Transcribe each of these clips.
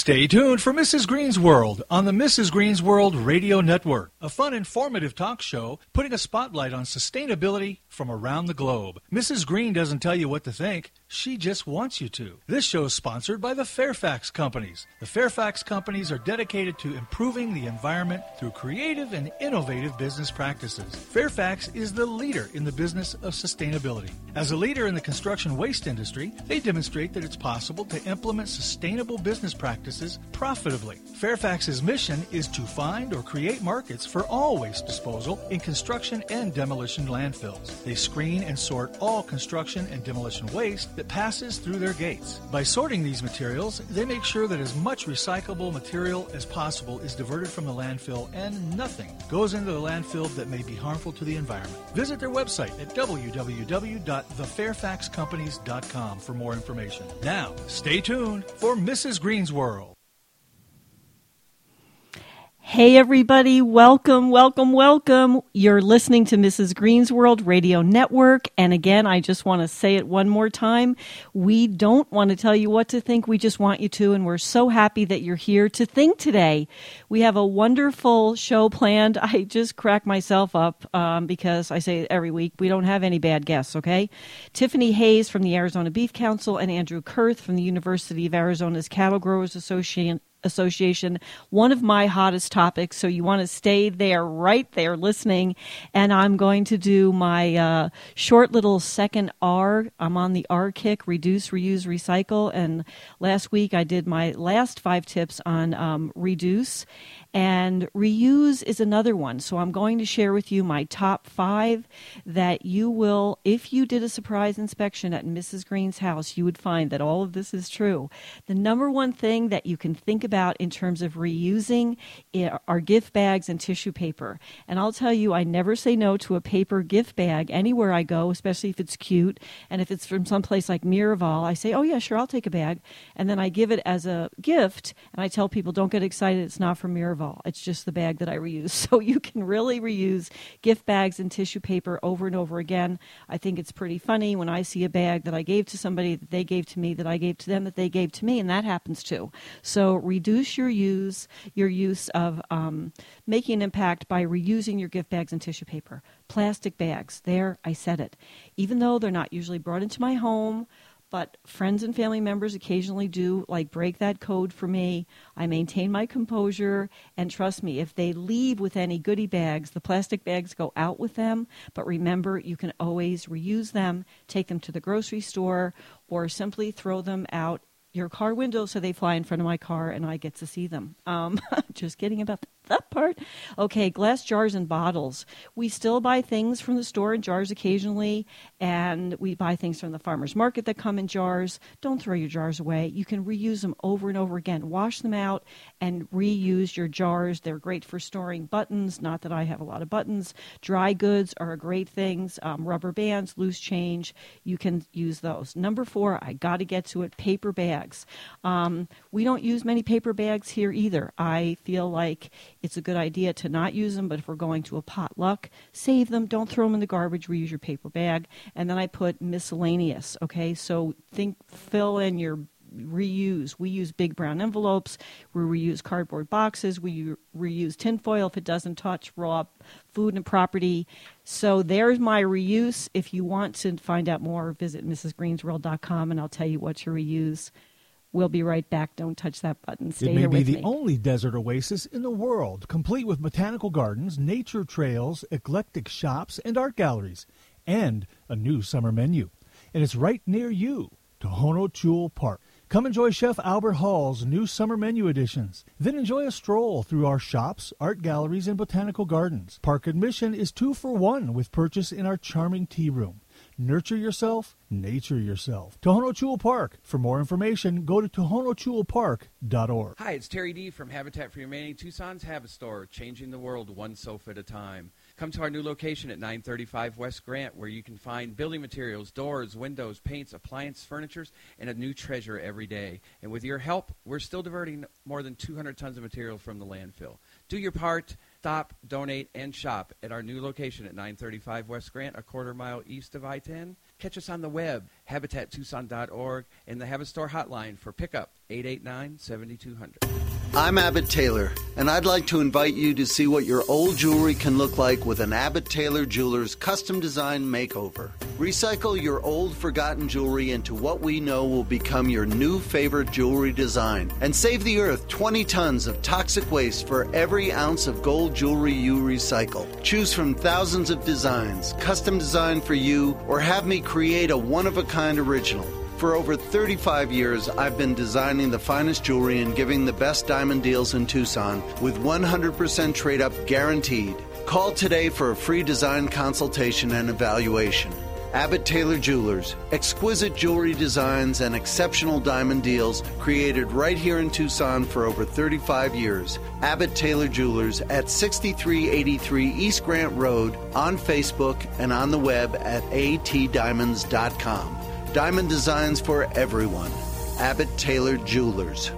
Stay tuned for Mrs. Green's World on the Mrs. Green's World Radio Network, a fun, informative talk show putting a spotlight on sustainability from around the globe. Mrs. Green doesn't tell you what to think. She just wants you to. This show is sponsored by the Fairfax Companies. The Fairfax Companies are dedicated to improving the environment through creative and innovative business practices. Fairfax is the leader in the business of sustainability. As a leader in the construction waste industry, they demonstrate that it's possible to implement sustainable business practices profitably. Fairfax's mission is to find or create markets for all waste disposal in construction and demolition landfills. They screen and sort all construction and demolition waste that passes through their gates. By sorting these materials, they make sure that as much recyclable material as possible is diverted from the landfill and nothing goes into the landfill that may be harmful to the environment. Visit their website at www.thefairfaxcompanies.com for more information. Now, stay tuned for Mrs. Green's World. Hey everybody, welcome, welcome, welcome. You're listening to Mrs. Green's World Radio Network. And again, I just want to say it one more time. We don't want to tell you what to think. We just want you to. And we're so happy that you're here to think today. We have a wonderful show planned. I just crack myself up because I say it every week. We don't have any bad guests, okay? Tiffany Hayes from the Arizona Beef Council and Andrew Kurth from the University of Arizona's Cattle Growers Association, one of my hottest topics, so you want to stay there, right there, listening. And I'm going to do my short little second R. I'm on the R kick, reduce, reuse, recycle. And last week I did my last 5 tips on reduce. And reuse is another one. So I'm going to share with you my top 5 that you will, if you did a surprise inspection at Mrs. Green's house, you would find that all of this is true. The number one thing that you can think about in terms of reusing are gift bags and tissue paper. And I'll tell you, I never say no to a paper gift bag anywhere I go, especially if it's cute. And if it's from someplace like Miraval, I say, oh yeah, sure, I'll take a bag. And then I give it as a gift. And I tell people, don't get excited, it's not from Miraval. It's just the bag that I reuse. So you can really reuse gift bags and tissue paper over and over again. I think it's pretty funny when I see a bag that I gave to somebody, that they gave to me, that I gave to them, that they gave to me, and that happens too. So reduce your use of making an impact by reusing your gift bags and tissue paper. Plastic bags, there, I said it. Even though they're not usually brought into my home, but friends and family members occasionally do, like, break that code for me. I maintain my composure, and trust me, if they leave with any goodie bags, the plastic bags go out with them. But remember, you can always reuse them, take them to the grocery store, or simply throw them out your car window so they fly in front of my car and I get to see them. Just kidding about that part. Okay, glass jars and bottles. We still buy things from the store in jars occasionally, and we buy things from the farmer's market that come in jars. Don't throw your jars away. You can reuse them over and over again. Wash them out and reuse your jars. They're great for storing buttons. Not that I have a lot of buttons. Dry goods are great things. Rubber bands, loose change. You can use those. Number 4, I got to get to it, paper bags. We don't use many paper bags here either. I feel like it's a good idea to not use them, but if we're going to a potluck, save them. Don't throw them in the garbage. Reuse your paper bag. And then I put miscellaneous, okay? So fill in your reuse. We use big brown envelopes. We reuse cardboard boxes. We reuse tinfoil if it doesn't touch raw food and property. So there's my reuse. If you want to find out more, visit mrsgreensworld.com and I'll tell you what to reuse. We'll be right back. Don't touch that button. Stay here with me. It may be the only desert oasis in the world, complete with botanical gardens, nature trails, eclectic shops, and art galleries, and a new summer menu. And it's right near you, Tohono Chul Park. Come enjoy Chef Albert Hall's new summer menu editions. Then enjoy a stroll through our shops, art galleries, and botanical gardens. Park admission is 2 for 1 with purchase in our charming tea room. Nurture yourself, nature yourself. Tohono Chul Park. For more information, go to tohonochulpark.org. Hi, it's Terry D. from Habitat for Humanity, Tucson's Habit Store, changing the world one sofa at a time. Come to our new location at 935 West Grant, where you can find building materials, doors, windows, paints, appliance, furniture, and a new treasure every day. And with your help, we're still diverting more than 200 tons of material from the landfill. Do your part. Stop, donate, and shop at our new location at 935 West Grant, a quarter mile east of I-10. Catch us on the web, habitattucson.org, and the Habit Store hotline for pickup, 889-7200. I'm Abbott Taylor, and I'd like to invite you to see what your old jewelry can look like with an Abbott Taylor Jewelers custom design makeover. Recycle your old forgotten jewelry into what we know will become your new favorite jewelry design, and save the earth 20 tons of toxic waste for every ounce of gold jewelry you recycle. Choose from thousands of designs, custom designed for you, or have me create a one-of-a-kind original. For over 35 years, I've been designing the finest jewelry and giving the best diamond deals in Tucson with 100% trade-up guaranteed. Call today for a free design consultation and evaluation. Abbott Taylor Jewelers, exquisite jewelry designs and exceptional diamond deals created right here in Tucson for over 35 years. Abbott Taylor Jewelers at 6383 East Grant Road, on Facebook and on the web at atdiamonds.com. Diamond designs for everyone. Abbott Taylor Jewelers.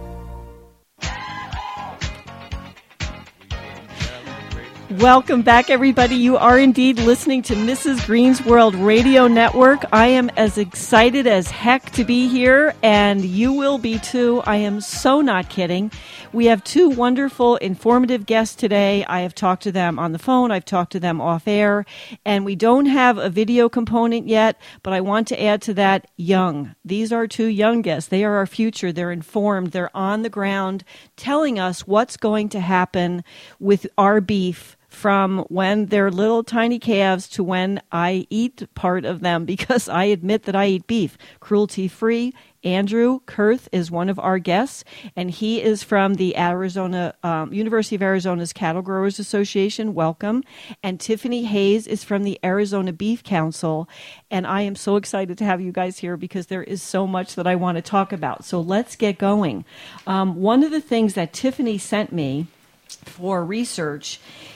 Welcome back, everybody. You are indeed listening to Mrs. Green's World Radio Network. I am as excited as heck to be here, and you will be too. I am so not kidding. We have two wonderful, informative guests today. I have talked to them on the phone. I've talked to them off air, and we don't have a video component yet, but I want to add to that young. These are two young guests. They are our future. They're informed. They're on the ground telling us what's going to happen with our beef from when they're little tiny calves to when I eat part of them, because I admit that I eat beef. Cruelty-free. Andrew Kurth is one of our guests, and he is from the Arizona University of Arizona's Cattle Growers Association. Welcome. And Tiffany Hayes is from the Arizona Beef Council, and I am so excited to have you guys here because there is so much that I want to talk about. So let's get going. One of the things that Tiffany sent me for research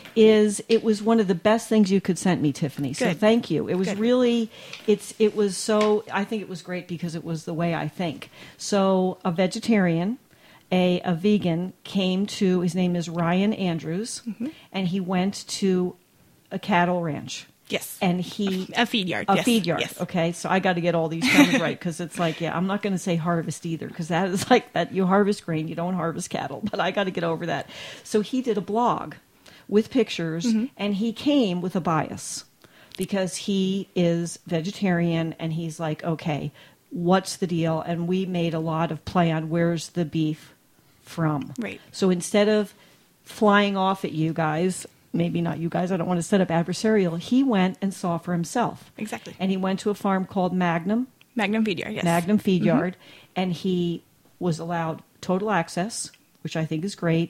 is it was one of the best things you could send me, Tiffany. So thank you. It was really, it was so, I think it was great because it was the way I think. So a vegetarian, a vegan came to, his name is Ryan Andrews, and he went to a cattle ranch. Yes. And he... A feed yard. A feed yard. Yes. Okay. So I got to get all these terms right because it's like, yeah, I'm not going to say harvest either because that is like that you harvest grain, you don't harvest cattle. But I got to get over that. So he did a blog with pictures, and he came with a bias because he is vegetarian, and he's like, okay, what's the deal? And we made a lot of play on where's the beef from. Right. So instead of flying off at you guys, maybe not you guys, I don't want to set up adversarial, he went and saw for himself. Exactly. And he went to a farm called Magnum. Magnum Feed Yard, yes. Magnum Feed Yard, and he was allowed total access, which I think is great.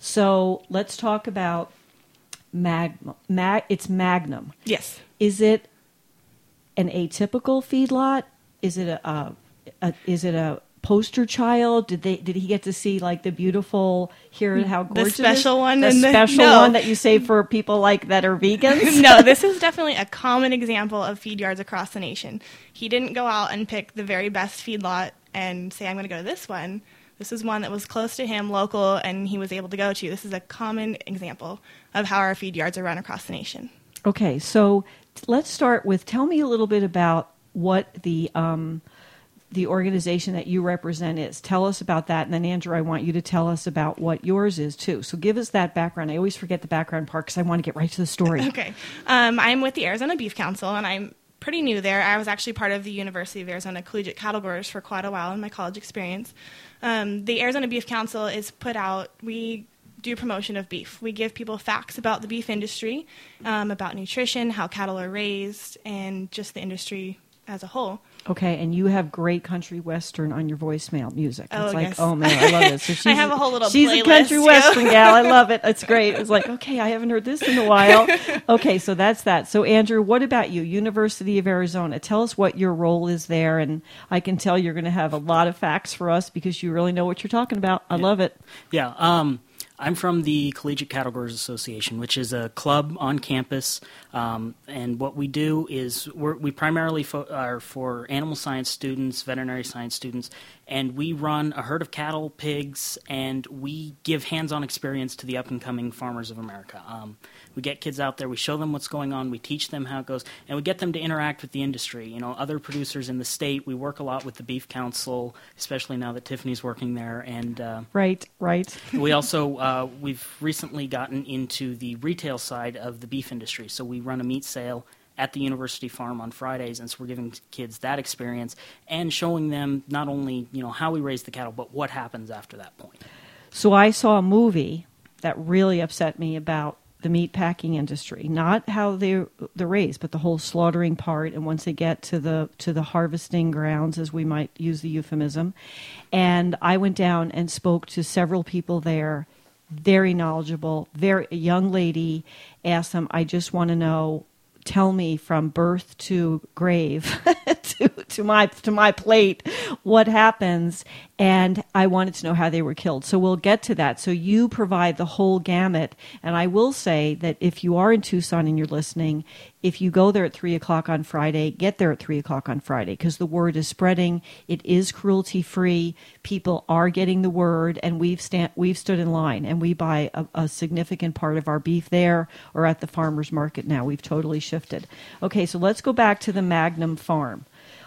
So let's talk about it's Magnum. Yes. Is it an atypical feedlot? Is it a poster child? Did he get to see like the beautiful how gorgeous the special one, the special one that you save for people like that are vegans? No, this is definitely a common example of feed yards across the nation. He didn't go out and pick the very best feedlot and say, I'm going to go to this one. This is one that was close to him, local, and he was able to go to. This is a common example of how our feed yards are run across the nation. Okay, so let's start with, tell me a little bit about what the organization that you represent is. Tell us about that, and then Andrew, I want you to tell us about what yours is too. So give us that background. I always forget the background part because I want to get right to the story. Okay. I'm with the Arizona Beef Council, and I'm pretty new there. I was actually part of the University of Arizona Collegiate Cattle Growers for quite a while in my college experience. The Arizona Beef Council is put out, we do promotion of beef. We give people facts about the beef industry, about nutrition, how cattle are raised, and just the industry as a whole. Okay, and you have great country western on your voicemail music. Oh, it's like, yes. Oh man, I love it. So I have a whole little she's playlist, a country western gal. I love it. It's great. It's like, okay, I haven't heard this in a while. Okay, so that's that. So Andrew, what about you? University of Arizona. Tell us what your role is there, and I can tell you're going to have a lot of facts for us because you really know what you're talking about. I love it. Yeah. I'm from the Collegiate Cattle Growers Association, which is a club on campus, and what we do is we primarily are for animal science students, veterinary science students, and we run a herd of cattle, pigs, and we give hands-on experience to the up-and-coming farmers of America. We get kids out there, we show them what's going on, we teach them how it goes, and we get them to interact with the industry. You know, other producers in the state, we work a lot with the Beef Council, especially now that Tiffany's working there. And Right. we also, we've recently gotten into the retail side of the beef industry. So we run a meat sale at the University Farm on Fridays, and so we're giving kids that experience and showing them not only, you know, how we raise the cattle, but what happens after that point. So I saw a movie that really upset me about the meat packing industry, not how they're raised, but the whole slaughtering part. And once they get to the harvesting grounds, as we might use the euphemism, and I went down and spoke to several people there, very knowledgeable, a young lady, asked them, I just want to know, tell me from birth to grave to my plate what happens, and I wanted to know how they were killed. So we'll get to that. So you provide the whole gamut, and I will say that if you are in Tucson and you're listening, if you go there at 3 o'clock on Friday, get there at 3 o'clock on Friday, because the word is spreading. It is cruelty-free. People are getting the word, and we've stood in line, and we buy a significant part of our beef there or at the farmer's market now. We've totally shifted. Okay, so let's go back to the Magnum Farm.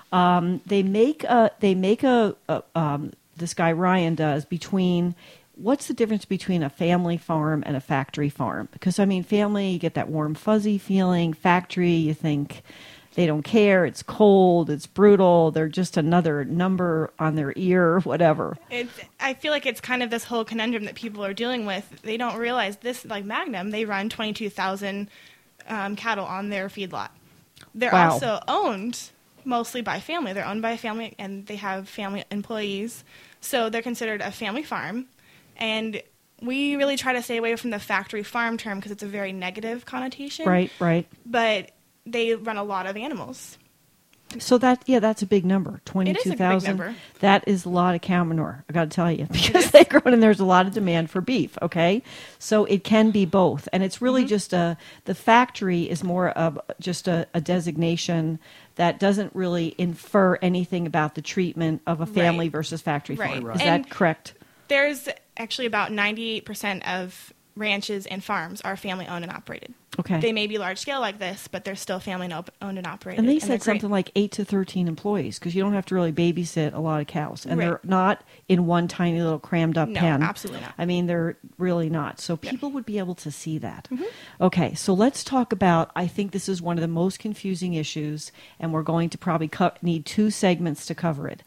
This guy Ryan does between. What's the difference between a family farm and a factory farm? Because, I mean, family, you get that warm, fuzzy feeling. Factory, you think they don't care. It's cold. It's brutal. They're just another number on their ear, whatever. I feel like it's kind of this whole conundrum that people are dealing with. They don't realize this, like Magnum, they run 22,000 cattle on their feedlot. They're also owned mostly by family. They're owned by a family, and they have family employees. So they're considered a family farm. And we really try to stay away from the factory farm term because it's a very negative connotation. Right. But they run a lot of animals. So that's a big number. 22,000. That is a lot of cow manure, I got to tell you, because they grow and there's a lot of demand for beef. Okay, so it can be both, and it's really just the factory is more of just a designation that doesn't really infer anything about the treatment of a family versus factory farm. Is that correct? There's actually about 98% of ranches and farms are family owned and operated. Okay. They may be large scale like this, but they're still family owned and operated. And they said something like 8 to 13 employees, because you don't have to really babysit a lot of cows. And they're not in one tiny little crammed up pen. No, absolutely not. I mean, they're really not. So people would be able to see that. Okay, so let's talk about, I think this is one of the most confusing issues, and we're going to probably need 2 segments to cover it.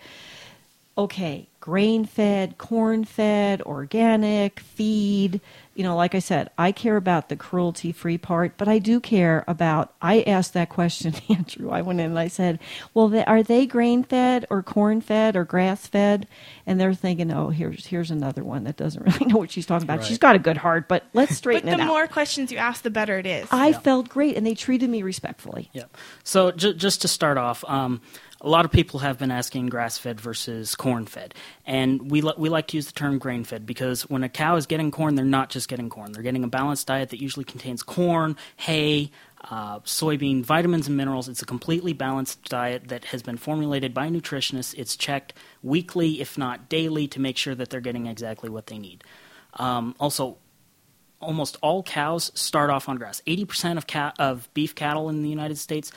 Okay, grain-fed, corn-fed, organic, feed. You know, like I said, I care about the cruelty-free part, but I do care about, I asked that question, Andrew. I went in and I said, well, are they grain-fed or corn-fed or grass-fed? And they're thinking, oh, here's another one that doesn't really know what she's talking about. Right. She's got a good heart, but let's straighten it out. But the more questions you ask, the better it is. I felt great, and they treated me respectfully. Yeah. So just to start off, a lot of people have been asking grass-fed versus corn-fed, and we like to use the term grain-fed because when a cow is getting corn, they're not just getting corn. They're getting a balanced diet that usually contains corn, hay, soybean, vitamins and minerals. It's a completely balanced diet that has been formulated by nutritionists. It's checked weekly, if not daily, to make sure that they're getting exactly what they need. Also, almost all cows start off on grass. 80% of beef cattle in the United States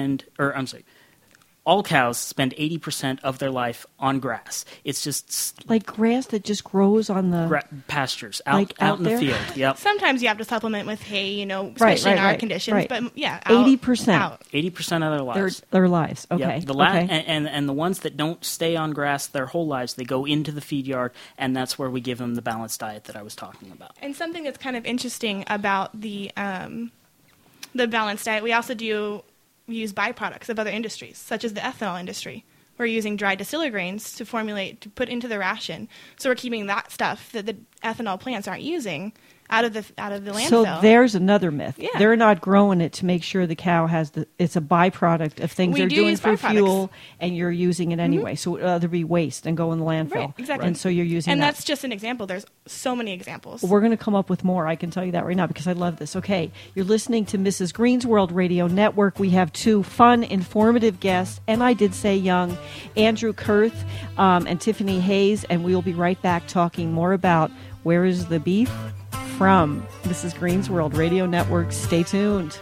all cows spend 80% of their life on grass. It's just like grass that just grows on the pastures out in the field. Yep. Sometimes you have to supplement with hay, especially in our conditions. Right. But yeah, 80%. 80% of their lives. Their lives. Okay. Yep. And the ones that don't stay on grass their whole lives, they go into the feed yard, and that's where we give them the balanced diet that I was talking about. And something that's kind of interesting about the balanced diet, we also use byproducts of other industries, such as the ethanol industry. We're using dried distiller grains to put into the ration. So we're keeping that stuff that the ethanol plants aren't using out of the landfill. So there's another myth. Yeah. They're not growing it to make sure the cow has it's a byproduct of things We they're do doing use for byproducts. fuel, and you're using it anyway. So it would either be waste and go in the landfill. Right, exactly. And so you're using and that. that's just an example. There's so many examples. We're going to come up with more. I can tell you that right now because I love this. Okay, you're listening to Mrs. Green's World Radio Network. We have two fun, informative guests, and I did say young, Andrew Kurth and Tiffany Hayes, and we'll be right back talking more about where is the beef from Mrs. Green's World Radio Network. Stay tuned.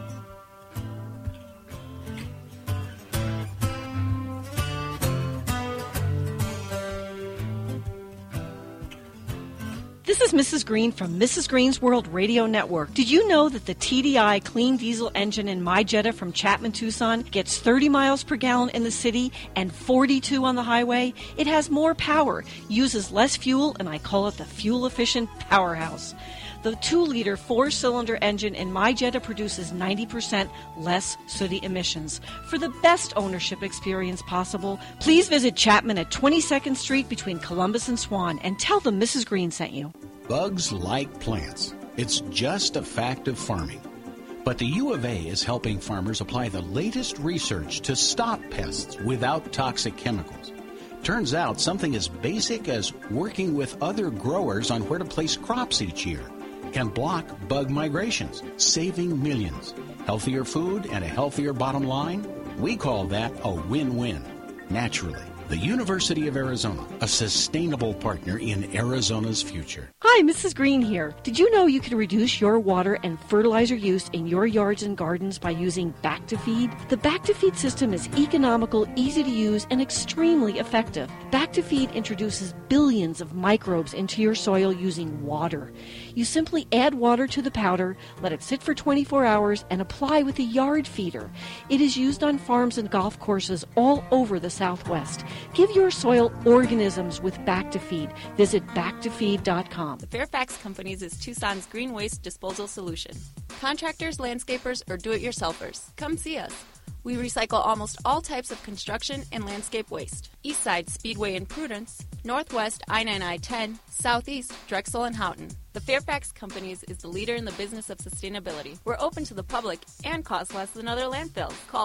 This is Mrs. Green from Mrs. Green's World Radio Network. Did you know that the TDI clean diesel engine in my Jetta from Chapman Tucson gets 30 miles per gallon in the city and 42 on the highway? It has more power, uses less fuel, and I call it the fuel-efficient powerhouse. The 2-liter 4-cylinder engine in my Jetta produces 90% less sooty emissions. For the best ownership experience possible, please visit Chapman at 22nd Street between Columbus and Swan and tell them Mrs. Green sent you. Bugs like plants. It's just a fact of farming. But the U of A is helping farmers apply the latest research to stop pests without toxic chemicals. Turns out something as basic as working with other growers on where to place crops each year can block bug migrations, saving millions. Healthier food and a healthier bottom line? We call that a win-win. Naturally, the University of Arizona, a sustainable partner in Arizona's future. Hi, Mrs. Green here. Did you know you can reduce your water and fertilizer use in your yards and gardens by using Back to Feed? The Back to Feed system is economical, easy to use, and extremely effective. Back to Feed introduces billions of microbes into your soil using water. You simply add water to the powder, let it sit for 24 hours, and apply with a yard feeder. It is used on farms and golf courses all over the Southwest. Give your soil organisms with Back to Feed. Visit backtofeed.com. The Fairfax Companies is Tucson's green waste disposal solution. Contractors, landscapers, or do-it-yourselfers, come see us. We recycle almost all types of construction and landscape waste. Eastside Speedway in Prudence, Northwest I-9-I-10, Southeast Drexel and Houghton. The Fairfax Companies is the leader in the business of sustainability. We're open to the public and cost less than other landfills. Call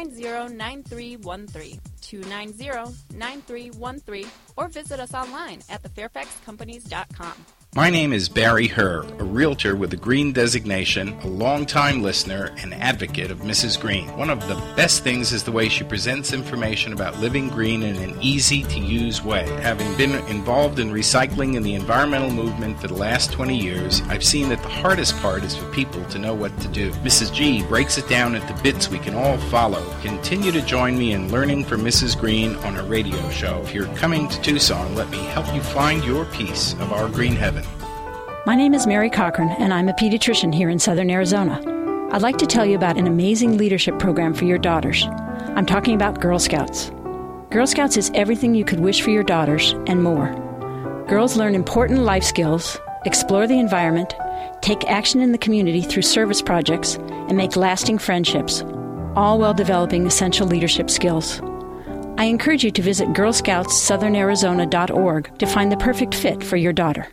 290-9313, 290-9313, or visit us online at thefairfaxcompanies.com. My name is Barry Herr, a realtor with a green designation, a longtime listener and advocate of Mrs. Green. One of the best things is the way she presents information about living green in an easy-to-use way. Having been involved in recycling and the environmental movement for the last 20 years, I've seen that the hardest part is for people to know what to do. Mrs. G breaks it down into bits we can all follow. Continue to join me in learning from Mrs. Green on a radio show. If you're coming to Tucson, let me help you find your piece of our green heaven. My name is Mary Cochran, and I'm a pediatrician here in Southern Arizona. I'd like to tell you about an amazing leadership program for your daughters. I'm talking about Girl Scouts. Girl Scouts is everything you could wish for your daughters and more. Girls learn important life skills, explore the environment, take action in the community through service projects, and make lasting friendships, all while developing essential leadership skills. I encourage you to visit girlscoutssouthern-arizona.org to find the perfect fit for your daughter.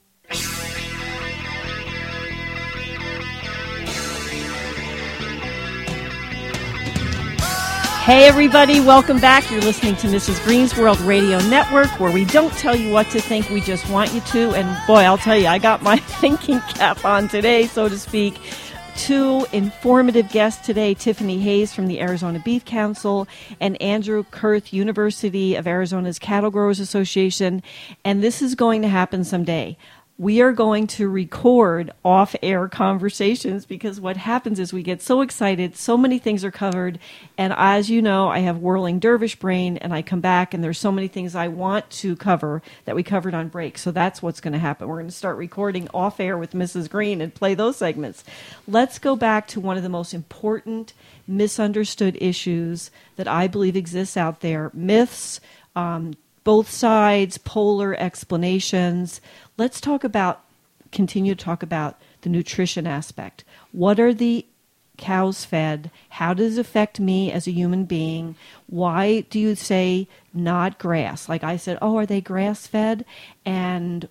Hey everybody, welcome back. You're listening to Mrs. Green's World Radio Network, where we don't tell you what to think, we just want you to. And boy, I'll tell you, I got my thinking cap on today, so to speak. Two informative guests today, Tiffany Hayes from the Arizona Beef Council and Andrew Kurth, University of Arizona's Cattle Growers Association. And this is going to happen someday. We are going to record off-air conversations because what happens is we get so excited, so many things are covered, and as you know, I have whirling dervish brain, and I come back and there's so many things I want to cover that we covered on break, so that's what's going to happen. We're going to start recording off-air with Mrs. Green and play those segments. Let's go back to one of the most important misunderstood issues that I believe exists out there, myths, both sides, polar explanations. Let's continue to talk about the nutrition aspect. What are the cows fed? How does it affect me as a human being? Why do you say not grass? Like I said, are they grass fed? And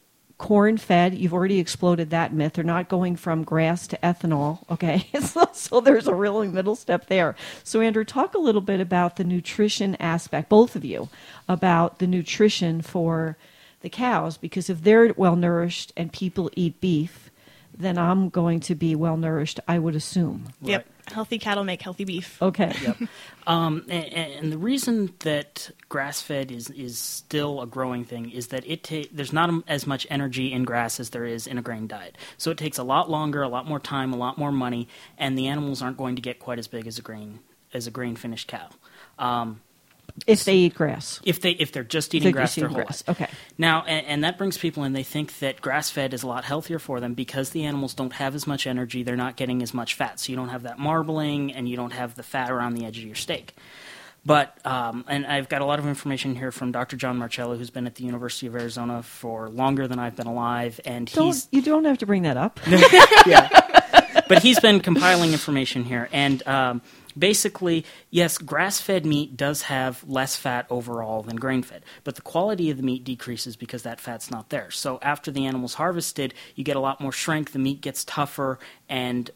corn-fed. You've already exploded that myth. They're not going from grass to ethanol, okay? So there's a really middle step there. So, Andrew, talk a little bit about the nutrition aspect, both of you, about the nutrition for the cows, because if they're well-nourished and people eat beef, then I'm going to be well-nourished, I would assume. Yep. Healthy cattle make healthy beef. Okay. Yep. And the reason that grass-fed is still a growing thing is that there's not as much energy in grass as there is in a grain diet. So it takes a lot longer, a lot more time, a lot more money, and the animals aren't going to get quite as big as a grain-finished cow. If they eat grass. If they're just eating grass their whole life. life. Okay. Now, and that brings people in, they think that grass-fed is a lot healthier for them because the animals don't have as much energy, they're not getting as much fat. So you don't have that marbling and you don't have the fat around the edge of your steak. But, and I've got a lot of information here from Dr. John Marcello, who's been at the University of Arizona for longer than I've been alive. And you don't have to bring that up. Yeah. But he's been compiling information here. And basically, yes, grass-fed meat does have less fat overall than grain-fed, but the quality of the meat decreases because that fat's not there. So after the animal's harvested, you get a lot more shrink, the meat gets tougher, and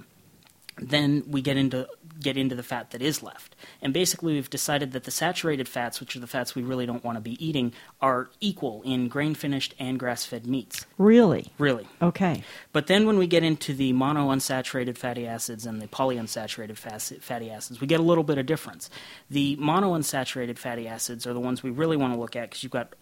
then we get into the fat that is left. And basically we've decided that the saturated fats, which are the fats we really don't want to be eating, are equal in grain-finished and grass-fed meats. Really? Really. Okay. But then when we get into the monounsaturated fatty acids and the polyunsaturated fatty acids, we get a little bit of difference. The monounsaturated fatty acids are the ones we really want to look at because you've got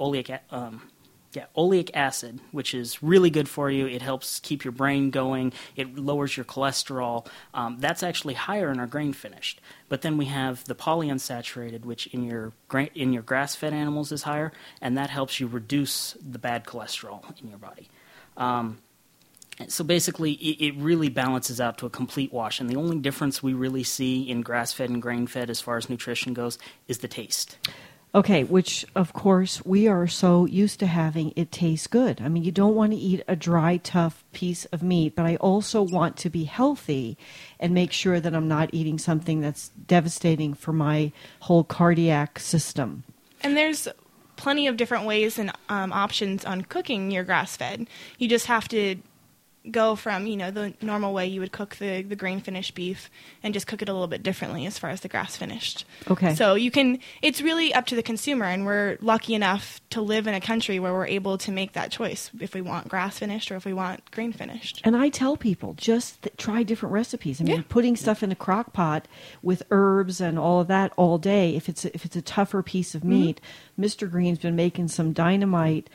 oleic acid, which is really good for you. It helps keep your brain going. It lowers your cholesterol. That's actually higher in our grain-finished. But then we have the polyunsaturated, which in your grass-fed animals is higher, and that helps you reduce the bad cholesterol in your body. So basically, it really balances out to a complete wash, and the only difference we really see in grass-fed and grain-fed as far as nutrition goes is the taste. Okay, which, of course, we are so used to having it taste good. I mean, you don't want to eat a dry, tough piece of meat, but I also want to be healthy and make sure that I'm not eating something that's devastating for my whole cardiac system. And there's plenty of different ways and options on cooking your grass-fed. You just have to go from, the normal way you would cook the grain-finished beef and just cook it a little bit differently as far as the grass-finished. Okay. So it's really up to the consumer, and we're lucky enough to live in a country where we're able to make that choice if we want grass-finished or if we want grain-finished. And I tell people, just try different recipes. I mean, putting stuff in a crock pot with herbs and all of that all day, if it's a tougher piece of meat, Mr. Green's been making some dynamite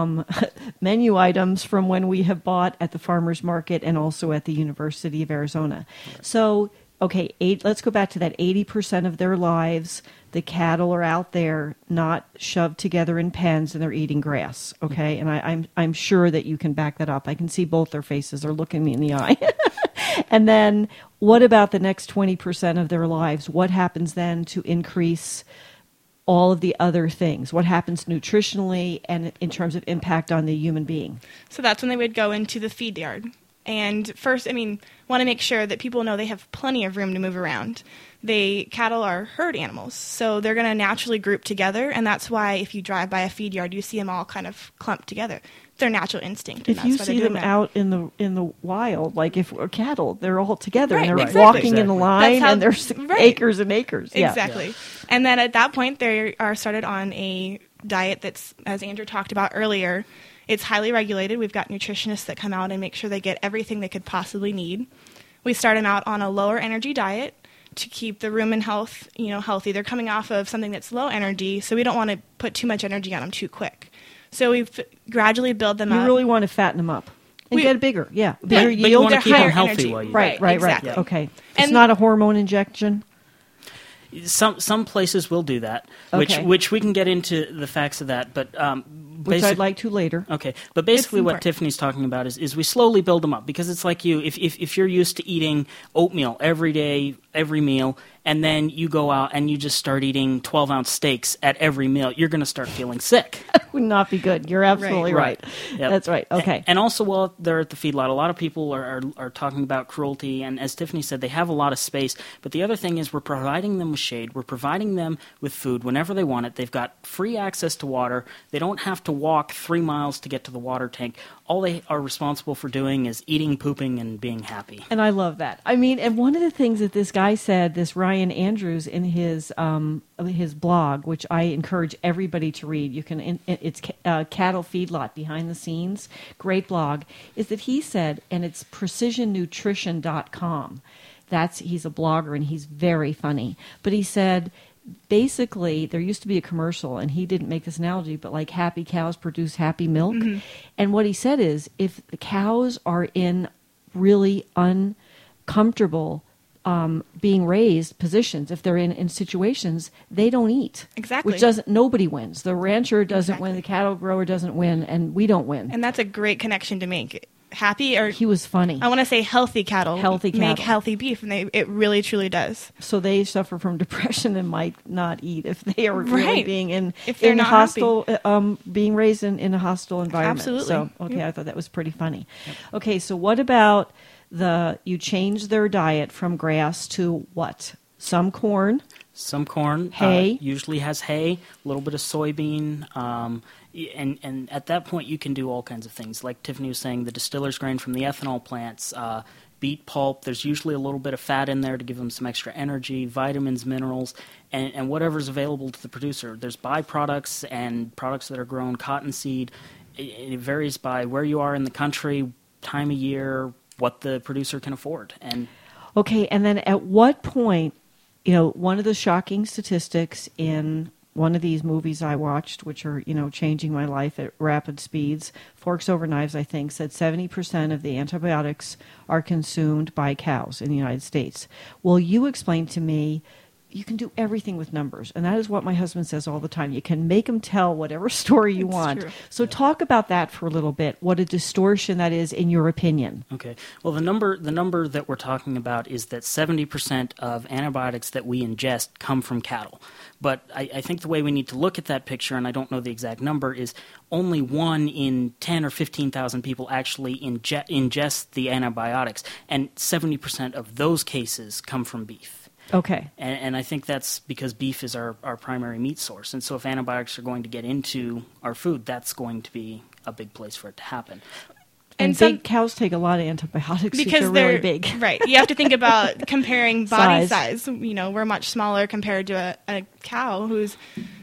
menu items from when we have bought at the farmer's market and also at the University of Arizona. Right. So, okay, let's go back to that 80% of their lives, the cattle are out there not shoved together in pens and they're eating grass, okay? And I'm sure that you can back that up. I can see both their faces. They're looking me in the eye. And then what about the next 20% of their lives? What happens then to increase all of the other things? What happens nutritionally and in terms of impact on the human being? So that's when they would go into the feed yard. And first, want to make sure that people know they have plenty of room to move around. Cattle are herd animals, so they're going to naturally group together, and that's why if you drive by a feed yard, you see them all kind of clumped together. Their natural instinct. If you see them out in the wild, like if cattle, they're all together and they're exactly. walking in a line, and there's acres and acres. Exactly. Yeah. And then at that point, they are started on a diet that's, as Andrew talked about earlier, it's highly regulated. We've got nutritionists that come out and make sure they get everything they could possibly need. We start them out on a lower energy diet to keep the rumen health, healthy. They're coming off of something that's low energy, so we don't want to put too much energy on them too quick. So we gradually build them up. You really want to fatten them up and get bigger, bigger but yield. You want to keep them healthy energy. while you right. Exactly. Yeah. Okay, it's not a hormone injection. Some places will do that, which we can get into the facts of that, but which I'd like to later. Okay, but basically what Tiffany's talking about is we slowly build them up, because it's like if you're used to eating oatmeal every day, every meal, and then you go out and you just start eating 12-ounce steaks at every meal, you're going to start feeling sick. Would not be good. You're absolutely right. Yep. That's right. Okay. And also, while they're at the feedlot, a lot of people are talking about cruelty, and as Tiffany said, they have a lot of space. But the other thing is we're providing them with shade. We're providing them with food whenever they want it. They've got free access to water. They don't have to walk 3 miles to get to the water tank. All they are responsible for doing is eating, pooping, and being happy. And I love that. I mean, and one of the things that this guy said, this Ryan Andrews, in his blog, which I encourage everybody to read, it's Cattle Feedlot Behind the Scenes, great blog, is that he said, and it's precisionnutrition.com. He's a blogger and he's very funny. But he said, basically, there used to be a commercial, and he didn't make this analogy, but like happy cows produce happy milk. Mm-hmm. And what he said is, if the cows are in really uncomfortable being raised positions, if they're in situations, they don't eat. Exactly. Which nobody wins. The rancher doesn't win, the cattle grower doesn't win, and we don't win. And that's a great connection to make. Happy, or he was funny. I want to say healthy cattle make healthy beef, and it really truly does. So they suffer from depression and might not eat if they are really being in hostile, being raised in a hostile environment. Absolutely. So I thought that was pretty funny. Yep. Okay, so what about you change their diet from grass to what? Some corn. Some corn. Hay. Usually has hay, a little bit of soybean. And at that point, you can do all kinds of things. Like Tiffany was saying, the distiller's grain from the ethanol plants, beet pulp. There's usually a little bit of fat in there to give them some extra energy, vitamins, minerals, and whatever's available to the producer. There's byproducts and products that are grown, cottonseed. It varies by where you are in the country, time of year, what the producer can afford. Okay, and then at what point, one of the shocking statistics in one of these movies I watched, which are, changing my life at rapid speeds, Forks Over Knives, I think, said 70% of the antibiotics are consumed by cows in the United States. Well, you explained to me you can do everything with numbers, and that is what my husband says all the time. You can make them tell whatever story you want. True. So talk about that for a little bit, what a distortion that is in your opinion. Okay. Well, the number that we're talking about is that 70% of antibiotics that we ingest come from cattle. But I think the way we need to look at that picture, and I don't know the exact number, is only 1 in 10 or 15,000 people actually ingest the antibiotics, and 70% of those cases come from beef. Okay. And I think that's because beef is our primary meat source. And so if antibiotics are going to get into our food, that's going to be a big place for it to happen. And big cows take a lot of antibiotics because they're really big. Right. You have to think about comparing body size. We're much smaller compared to a cow who's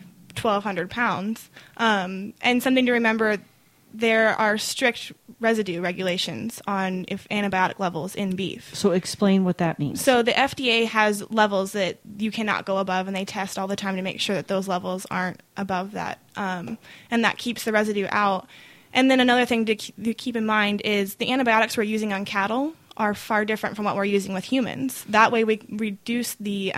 1,200 pounds. And something to remember, there are strict residue regulations on antibiotic levels in beef. So explain what that means. So the FDA has levels that you cannot go above, and they test all the time to make sure that those levels aren't above that. And that keeps the residue out. And then another thing to keep in mind is the antibiotics we're using on cattle are far different from what we're using with humans. That way we reduce the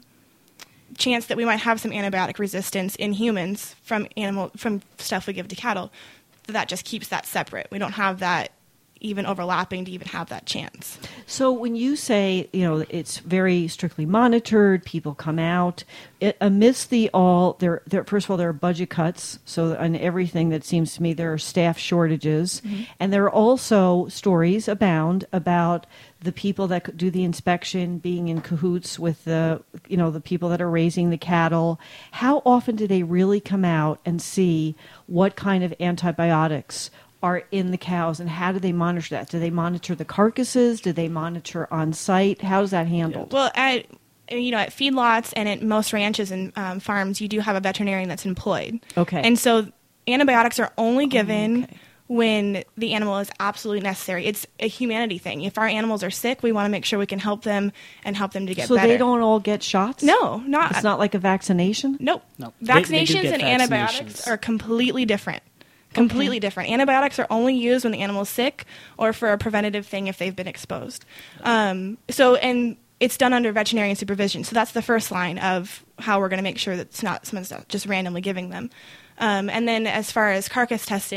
chance that we might have some antibiotic resistance in humans from stuff we give to cattle. That just keeps that separate. We don't have that even overlapping to even have that chance. So when you say, it's very strictly monitored, people come out, amidst first of all, there are budget cuts. So on everything that seems to me, there are staff shortages. Mm-hmm. And there are also stories abound about the people that do the inspection being in cahoots with the people that are raising the cattle. How often do they really come out and see what kind of antibiotics are in the cows, and how do they monitor that? Do they monitor the carcasses? Do they monitor on site? How's that handled? Well, at feedlots and at most ranches and farms, you do have a veterinarian that's employed. Okay. And so antibiotics are only given when the animal is absolutely necessary. It's a humanity thing. If our animals are sick, we want to make sure we can help them and help them to get better. So they don't all get shots? No, not. It's not like a vaccination? Nope. Vaccinations and antibiotics are completely different. Completely different. Antibiotics are only used when the animal's sick or for a preventative thing if they've been exposed. And it's done under veterinarian supervision. So that's the first line of how we're going to make sure that someone's not just randomly giving them. And then as far as carcass testing,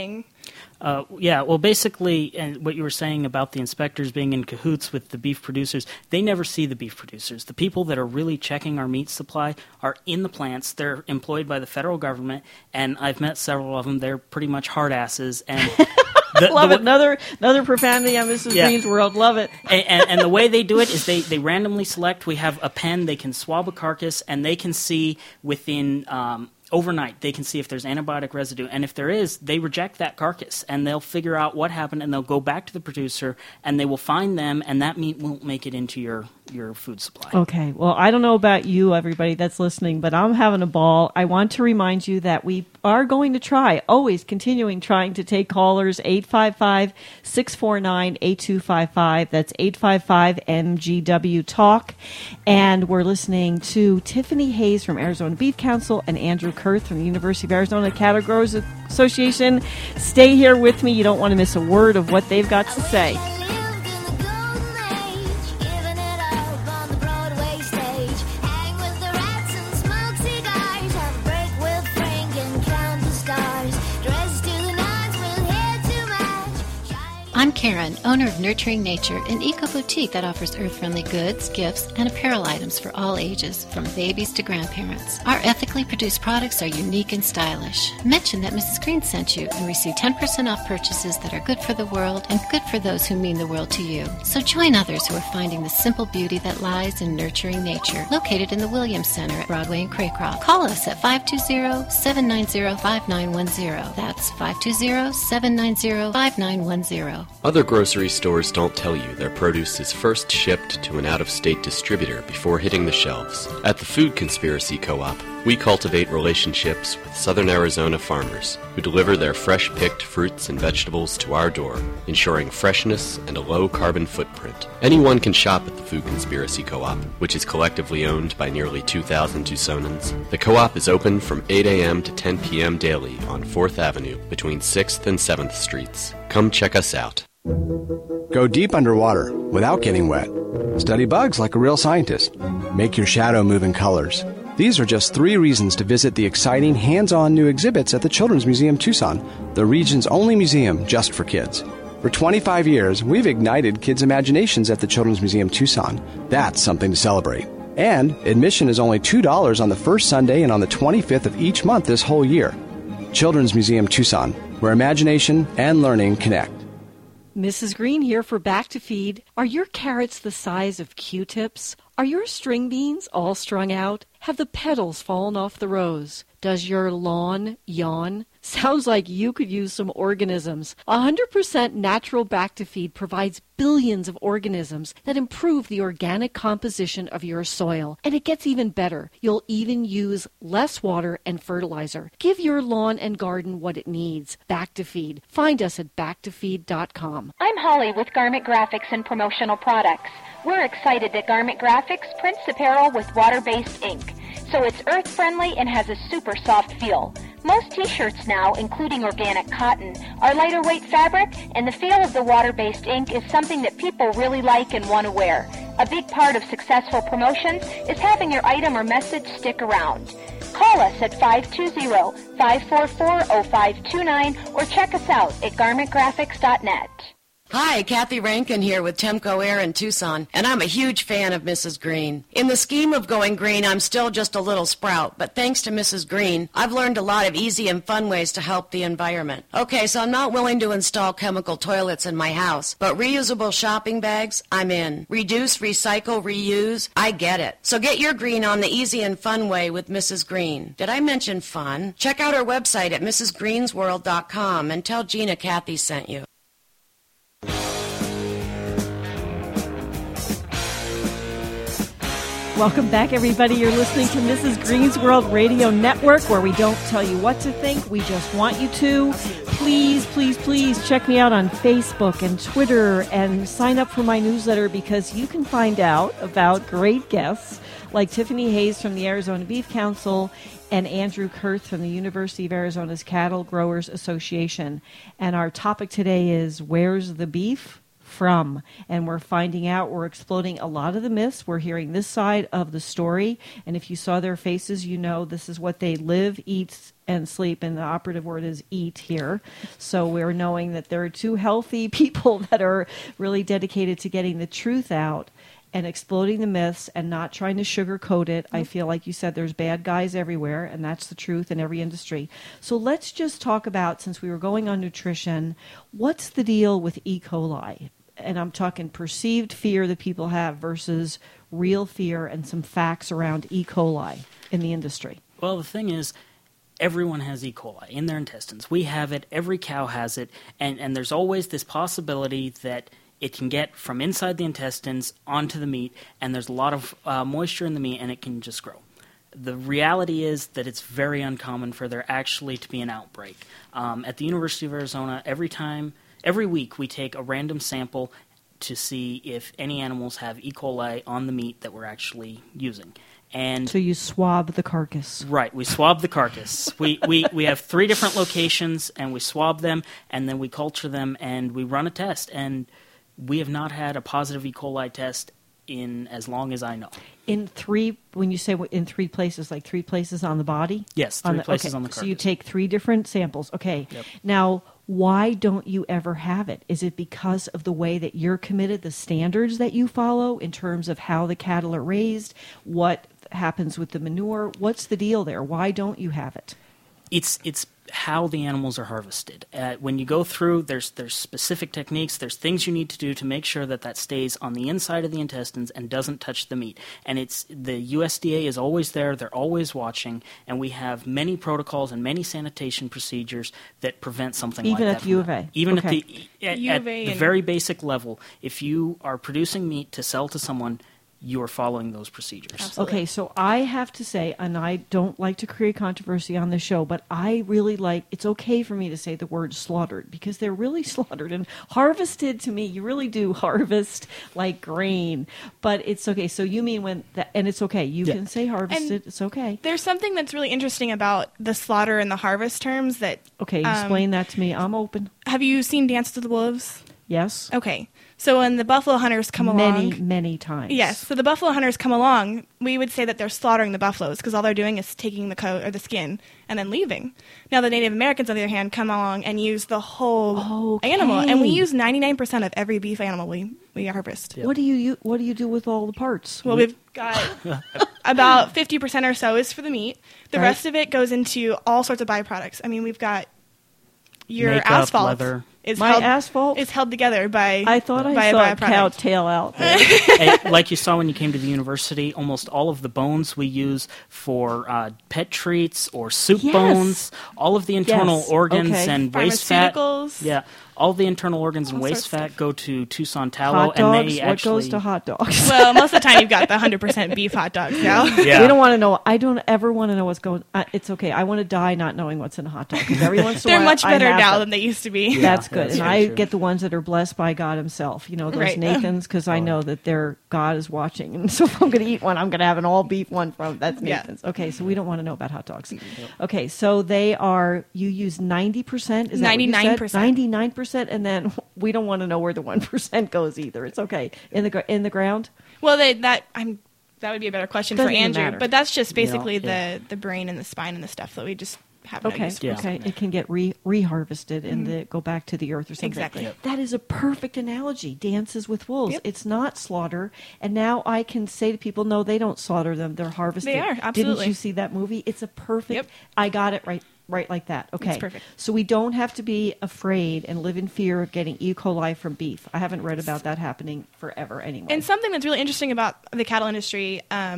Well, basically, and what you were saying about the inspectors being in cahoots with the beef producers, they never see the beef producers. The people that are really checking our meat supply are in the plants. They're employed by the federal government, and I've met several of them. They're pretty much hard asses. And love it. Another profanity on Mrs. Green's World. Love it. And the way they do it is they randomly select. We have a pen. They can swab a carcass, and they can see within overnight, they can see if there's antibiotic residue. And if there is, they reject that carcass, and they'll figure out what happened, and they'll go back to the producer, and they will find them, and that meat won't make it into your food supply. Okay. Well, I don't know about you, everybody that's listening, but I'm having a ball. I want to remind you that we are going to try, always continuing trying to take callers, 855-649-8255. That's 855-MGW-TALK. And we're listening to Tiffany Hayes from Arizona Beef Council and Andrew Kurth from the University of Arizona Cattle Growers Association. Stay here with me. You don't want to miss a word of what they've got to say. I'm Karen, owner of Nurturing Nature, an eco-boutique that offers earth-friendly goods, gifts, and apparel items for all ages, from babies to grandparents. Our ethically produced products are unique and stylish. Mention that Mrs. Green sent you and receive 10% off purchases that are good for the world and good for those who mean the world to you. So join others who are finding the simple beauty that lies in Nurturing Nature, located in the Williams Center at Broadway and Craycroft. Call us at 520-790-5910. That's 520-790-5910. Other grocery stores don't tell you their produce is first shipped to an out-of-state distributor before hitting the shelves. At the Food Conspiracy Co-op, we cultivate relationships with Southern Arizona farmers who deliver their fresh-picked fruits and vegetables to our door, ensuring freshness and a low carbon footprint. Anyone can shop at the Food Conspiracy Co-op, which is collectively owned by nearly 2,000 Tucsonans. The co-op is open from 8 a.m. to 10 p.m. daily on 4th Avenue between 6th and 7th Streets. Come check us out. Go deep underwater without getting wet. Study bugs like a real scientist. Make your shadow move in colors. These are just 3 reasons to visit the exciting hands-on new exhibits at the Children's Museum Tucson, the region's only museum just for kids. For 25 years, we've ignited kids' imaginations at the Children's Museum Tucson. That's something to celebrate. And admission is only $2 on the first Sunday and on the 25th of each month this whole year. Children's Museum Tucson, where imagination and learning connect. Mrs. Green here for Back to Feed. Are your carrots the size of Q-tips? Are your string beans all strung out? Have the petals fallen off the rows? Does your lawn yawn? Sounds like you could use some organisms. 100% natural Back to Feed provides billions of organisms that improve the organic composition of your soil. And it gets even better. You'll even use less water and fertilizer. Give your lawn and garden what it needs. Back to Feed. Find us at backtofeed.com. I'm Holly with Garment Graphics and Promotional Products. We're excited that Garment Graphics prints apparel with water-based ink, so it's earth-friendly and has a super soft feel. Most t-shirts now, including organic cotton, are lighter weight fabric, and the feel of the water-based ink is something that people really like and want to wear. A big part of successful promotions is having your item or message stick around. Call us at 520-544-0529 or check us out at garmentgraphics.net. Hi, Kathy Rankin here with Temco Air in Tucson, and I'm a huge fan of Mrs. Green. In the scheme of going green, I'm still just a little sprout, but thanks to Mrs. Green, I've learned a lot of easy and fun ways to help the environment. Okay, so I'm not willing to install chemical toilets in my house, but reusable shopping bags, I'm in. Reduce, recycle, reuse, I get it. So get your green on the easy and fun way with Mrs. Green. Did I mention fun? Check out our website at mrsgreensworld.com and tell Gina Kathy sent you. Welcome back, everybody. You're listening to Mrs. Green's World Radio Network, where we don't tell you what to think. We just want you to. Please, please, please check me out on Facebook and Twitter and sign up for my newsletter, because you can find out about great guests like Tiffany Hayes from the Arizona Beef Council and Andrew Kurth from the University of Arizona's Cattle Growers Association. And our topic today is, where's the beef? from. And we're finding out, we're exploding a lot of the myths. We're hearing this side of the story. And if you saw their faces, you know this is what they live, eat, and sleep. And the operative word is eat here. So we're knowing that there are two healthy people that are really dedicated to getting the truth out and exploding the myths and not trying to sugarcoat it. I feel like you said there's bad guys everywhere, and that's the truth in every industry. So let's just talk about, since we were going on nutrition, what's the deal with E. coli? And I'm talking perceived fear that people have versus real fear and some facts around E. coli in the industry. Well, the thing is, everyone has E. coli in their intestines. We have it. Every cow has it. And there's always this possibility that it can get from inside the intestines onto the meat, and there's a lot of moisture in the meat, and it can just grow. The reality is that it's very uncommon for there actually to be an outbreak. At the University of Arizona, every week we take a random sample to see if any animals have E. coli on the meat that we're actually using. And so you swab the carcass. Right, we swab the carcass. We have 3 different locations, and we swab them, and then we culture them, and we run a test. And we have not had a positive E. coli test in as long as I know. When you say in 3 places, like 3 places on the body? Yes, 3 places on the carcass. So you take 3 different samples. Okay. Yep. Now, why don't you ever have it? Is it because of the way that you're committed, the standards that you follow in terms of how the cattle are raised, what happens with the manure? What's the deal there? Why don't you have it? It's how the animals are harvested. When you go through, there's specific techniques, there's things you need to do to make sure that stays on the inside of the intestines and doesn't touch the meat. And the USDA is always there, they're always watching, and we have many protocols and many sanitation procedures that prevent something like that. Even at U of A? Even okay. at the very basic level, if you are producing meat to sell to someone, you are following those procedures. Absolutely. Okay, so I have to say, and I don't like to create controversy on the show, but I really it's okay for me to say the word slaughtered, because they're really slaughtered. And harvested, to me, you really do harvest like grain. But it's okay. So you mean and it's okay. You can say harvested. And it's okay. There's something that's really interesting about the slaughter and the harvest terms that... Okay, explain that to me. I'm open. Have you seen Dance with the Wolves? Yes. Okay. So when the buffalo hunters come along... Many times. Yes. So the buffalo hunters come along, we would say that they're slaughtering the buffaloes because all they're doing is taking the coat or the skin and then leaving. Now the Native Americans, on the other hand, come along and use the whole animal. And we use 99% of every beef animal we harvest. Yep. What do you do with all the parts? Well, we've got about 50% or so is for the meat. The rest of it goes into all sorts of byproducts. I mean, we've got your makeup, asphalt. Leather. Asphalt is held together by I thought I saw a cow tail out there. Like you saw when you came to the university, almost all of the bones we use for pet treats or soup bones, all of the internal organs and waste fat. Yeah, all the internal organs and waste fat go to Tucson Tallow. Hot dogs? And they what goes to hot dogs? Well, most of the time you've got the 100% beef hot dogs now. Yeah. We don't want to know. I don't ever want to know what's going on. It's okay. I want to die not knowing what's in a hot dog. Because every once in a while, they're much better now than they used to be. Yeah, that's good. And I get the ones that are blessed by God himself. You know, those Nathans, because I know that their God is watching. And so if I'm going to eat one, I'm going to have an all-beef one from that's Nathan's. Yeah. Okay, so we don't want to know about hot dogs. Yep. Okay, so you use 90%? Is that 99%. 99%, and then we don't want to know where the 1% goes either. It's okay. In the ground? Well, that would be a better question for Andrew. But that's just basically the brain and the spine and the stuff that we just have no use for. Okay. It can get reharvested and go back to the earth or something. Exactly. Yep. That is a perfect analogy. Dances with wolves. Yep. It's not slaughter. And now I can say to people, no, they don't slaughter them. They're harvested. They are, absolutely. Didn't you see that movie? It's a perfect... Yep. I got it right like that. Okay. It's perfect. So we don't have to be afraid and live in fear of getting E. coli from beef. I haven't read about that happening forever anyway. And something that's really interesting about the cattle industry,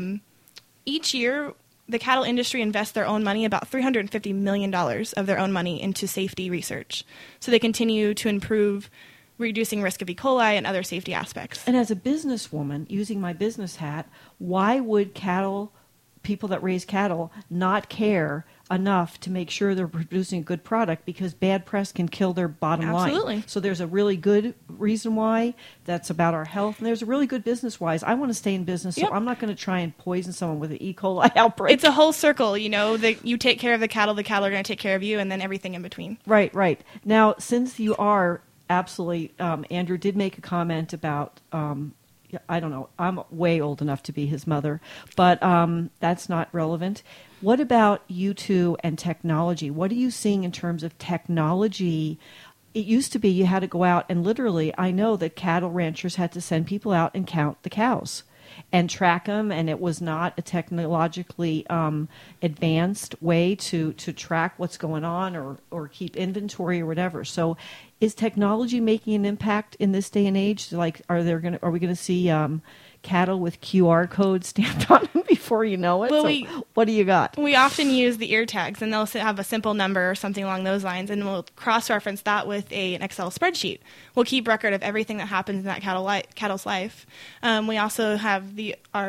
each year the cattle industry invests their own money, about $350 million of their own money, into safety research. So they continue to improve reducing risk of E. coli and other safety aspects. And as a businesswoman, using my business hat, why would people that raise cattle not care enough to make sure they're producing a good product, because bad press can kill their bottom line. Absolutely. So there's a really good reason why that's about our health, and there's a really good business-wise. I want to stay in business, so I'm not going to try and poison someone with an E. coli outbreak. It's a whole circle, you know. You take care of the cattle are going to take care of you, and then everything in between. Right. Now, since you are absolutely. Andrew did make a comment about, I don't know, I'm way old enough to be his mother, but that's not relevant. What about you two and technology? What are you seeing in terms of technology? It used to be you had to go out and literally, I know that cattle ranchers had to send people out and count the cows and track them, and it was not a technologically advanced way to track what's going on or keep inventory or whatever. So is technology making an impact in this day and age? Like, are we going to see cattle with QR codes stamped on them before you know it? Well, so what do you got? We often use the ear tags, and they'll have a simple number or something along those lines, and we'll cross-reference that with an Excel spreadsheet. We'll keep record of everything that happens in that cattle's life. We also have our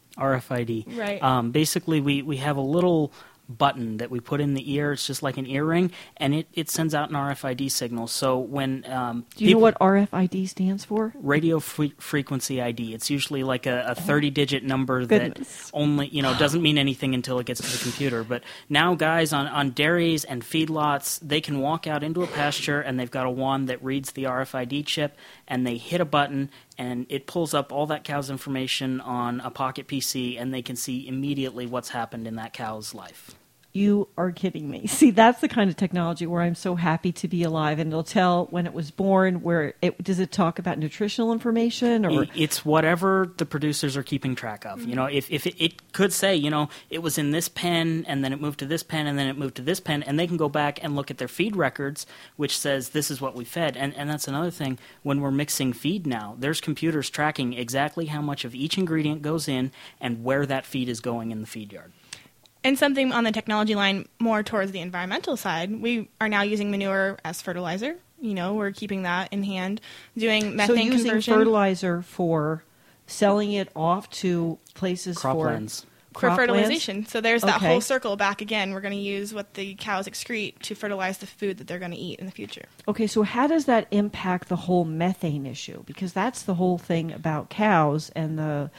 RFID. Right. Basically, we have a little button that we put in the ear. It's just like an earring, and it sends out an RFID signal. So when do you know what RFID stands for? Radio frequency ID. It's usually like a 30-digit number that only doesn't mean anything until it gets to the computer. But now guys on dairies and feedlots, they can walk out into a pasture and they've got a wand that reads the RFID chip, and they hit a button and it pulls up all that cow's information on a pocket PC, and they can see immediately what's happened in that cow's life. You are kidding me. See, that's the kind of technology where I'm so happy to be alive, and it'll tell when it was born. Does it talk about nutritional information, or it's whatever the producers are keeping track of. Mm-hmm. If it could say, it was in this pen, and then it moved to this pen, and then it moved to this pen, and they can go back and look at their feed records, which says this is what we fed. And that's another thing. When we're mixing feed now, there's computers tracking exactly how much of each ingredient goes in and where that feed is going in the feed yard. And something on the technology line more towards the environmental side, we are now using manure as fertilizer. We're keeping that in hand, doing methane conversion. So using fertilizer for selling it off to places Croplands. For fertilization. So there's that whole circle back again. We're going to use what the cows excrete to fertilize the food that they're going to eat in the future. Okay, so how does that impact the whole methane issue? Because that's the whole thing about cows and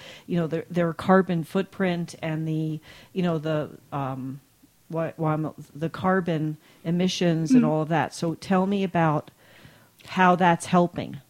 their carbon footprint and the carbon emissions and all of that. So tell me about how that's helping.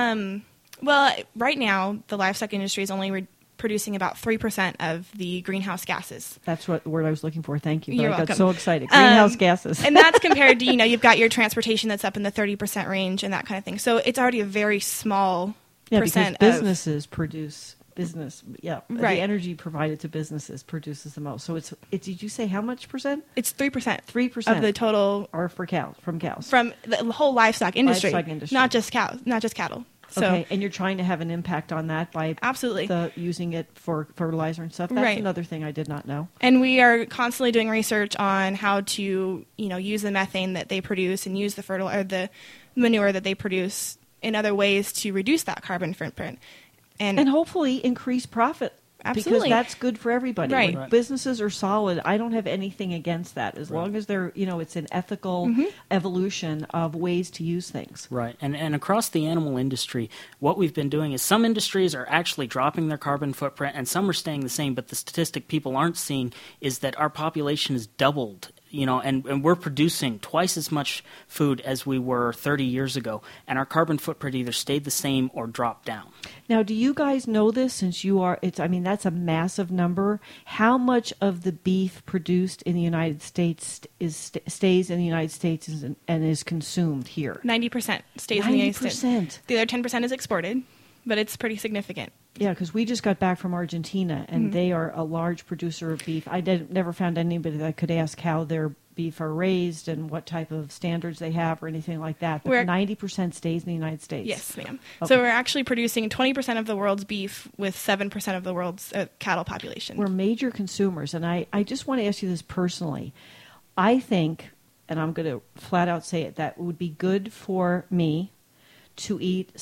Well, right now the livestock industry is only producing about 3% of the greenhouse gases. That's what the word I was looking for. Thank you. You're I welcome. got so excited. Greenhouse gases. And that's compared to, you've got your transportation that's up in the 30% range and that kind of thing. So it's already a very small percent because businesses produce right. The energy provided to businesses produces the most. So it's did you say how much percent? It's 3%. 3% of the total are from cows. From the whole livestock industry. Not just cattle. So, okay, and you're trying to have an impact on that by absolutely using it for fertilizer and stuff. That's another thing I did not know. And we are constantly doing research on how to, use the methane that they produce and use the manure that they produce in other ways to reduce that carbon footprint, and hopefully increase profit. Absolutely. Because that's good for everybody. Right. When businesses are solid, I don't have anything against that as long as they're, it's an ethical evolution of ways to use things. Right. And across the animal industry, what we've been doing is some industries are actually dropping their carbon footprint and some are staying the same, but the statistic people aren't seeing is that our population has doubled. And we're producing twice as much food as we were 30 years ago, and our carbon footprint either stayed the same or dropped down. Now, do you guys know this since that's a massive number? How much of the beef produced in the United States stays in the United States and is consumed here? 90% stays in the United States. The other 10% is exported, but it's pretty significant. Yeah, because we just got back from Argentina, and they are a large producer of beef. I never found anybody that could ask how their beef are raised and what type of standards they have or anything like that. But 90% stays in the United States. Yes, ma'am. Okay. So we're actually producing 20% of the world's beef with 7% of the world's cattle population. We're major consumers, and I just want to ask you this personally. I think, and I'm going to flat out say it, that it would be good for me to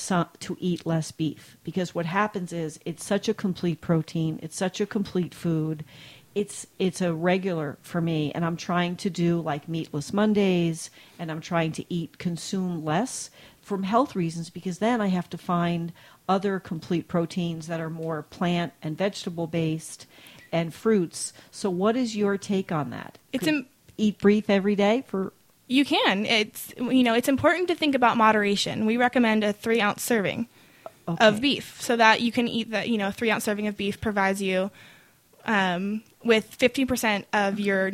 eat less beef, because what happens is it's such a complete protein, it's such a complete food, it's a regular for me, and I'm trying to do like meatless Mondays, and I'm trying to consume less from health reasons, because then I have to find other complete proteins that are more plant and vegetable based and fruits. So what is your take on that? Eat beef every day for You can. It's important to think about moderation. We recommend a 3-ounce serving of beef, so that you can eat the 3-ounce serving of beef provides you with 50% of your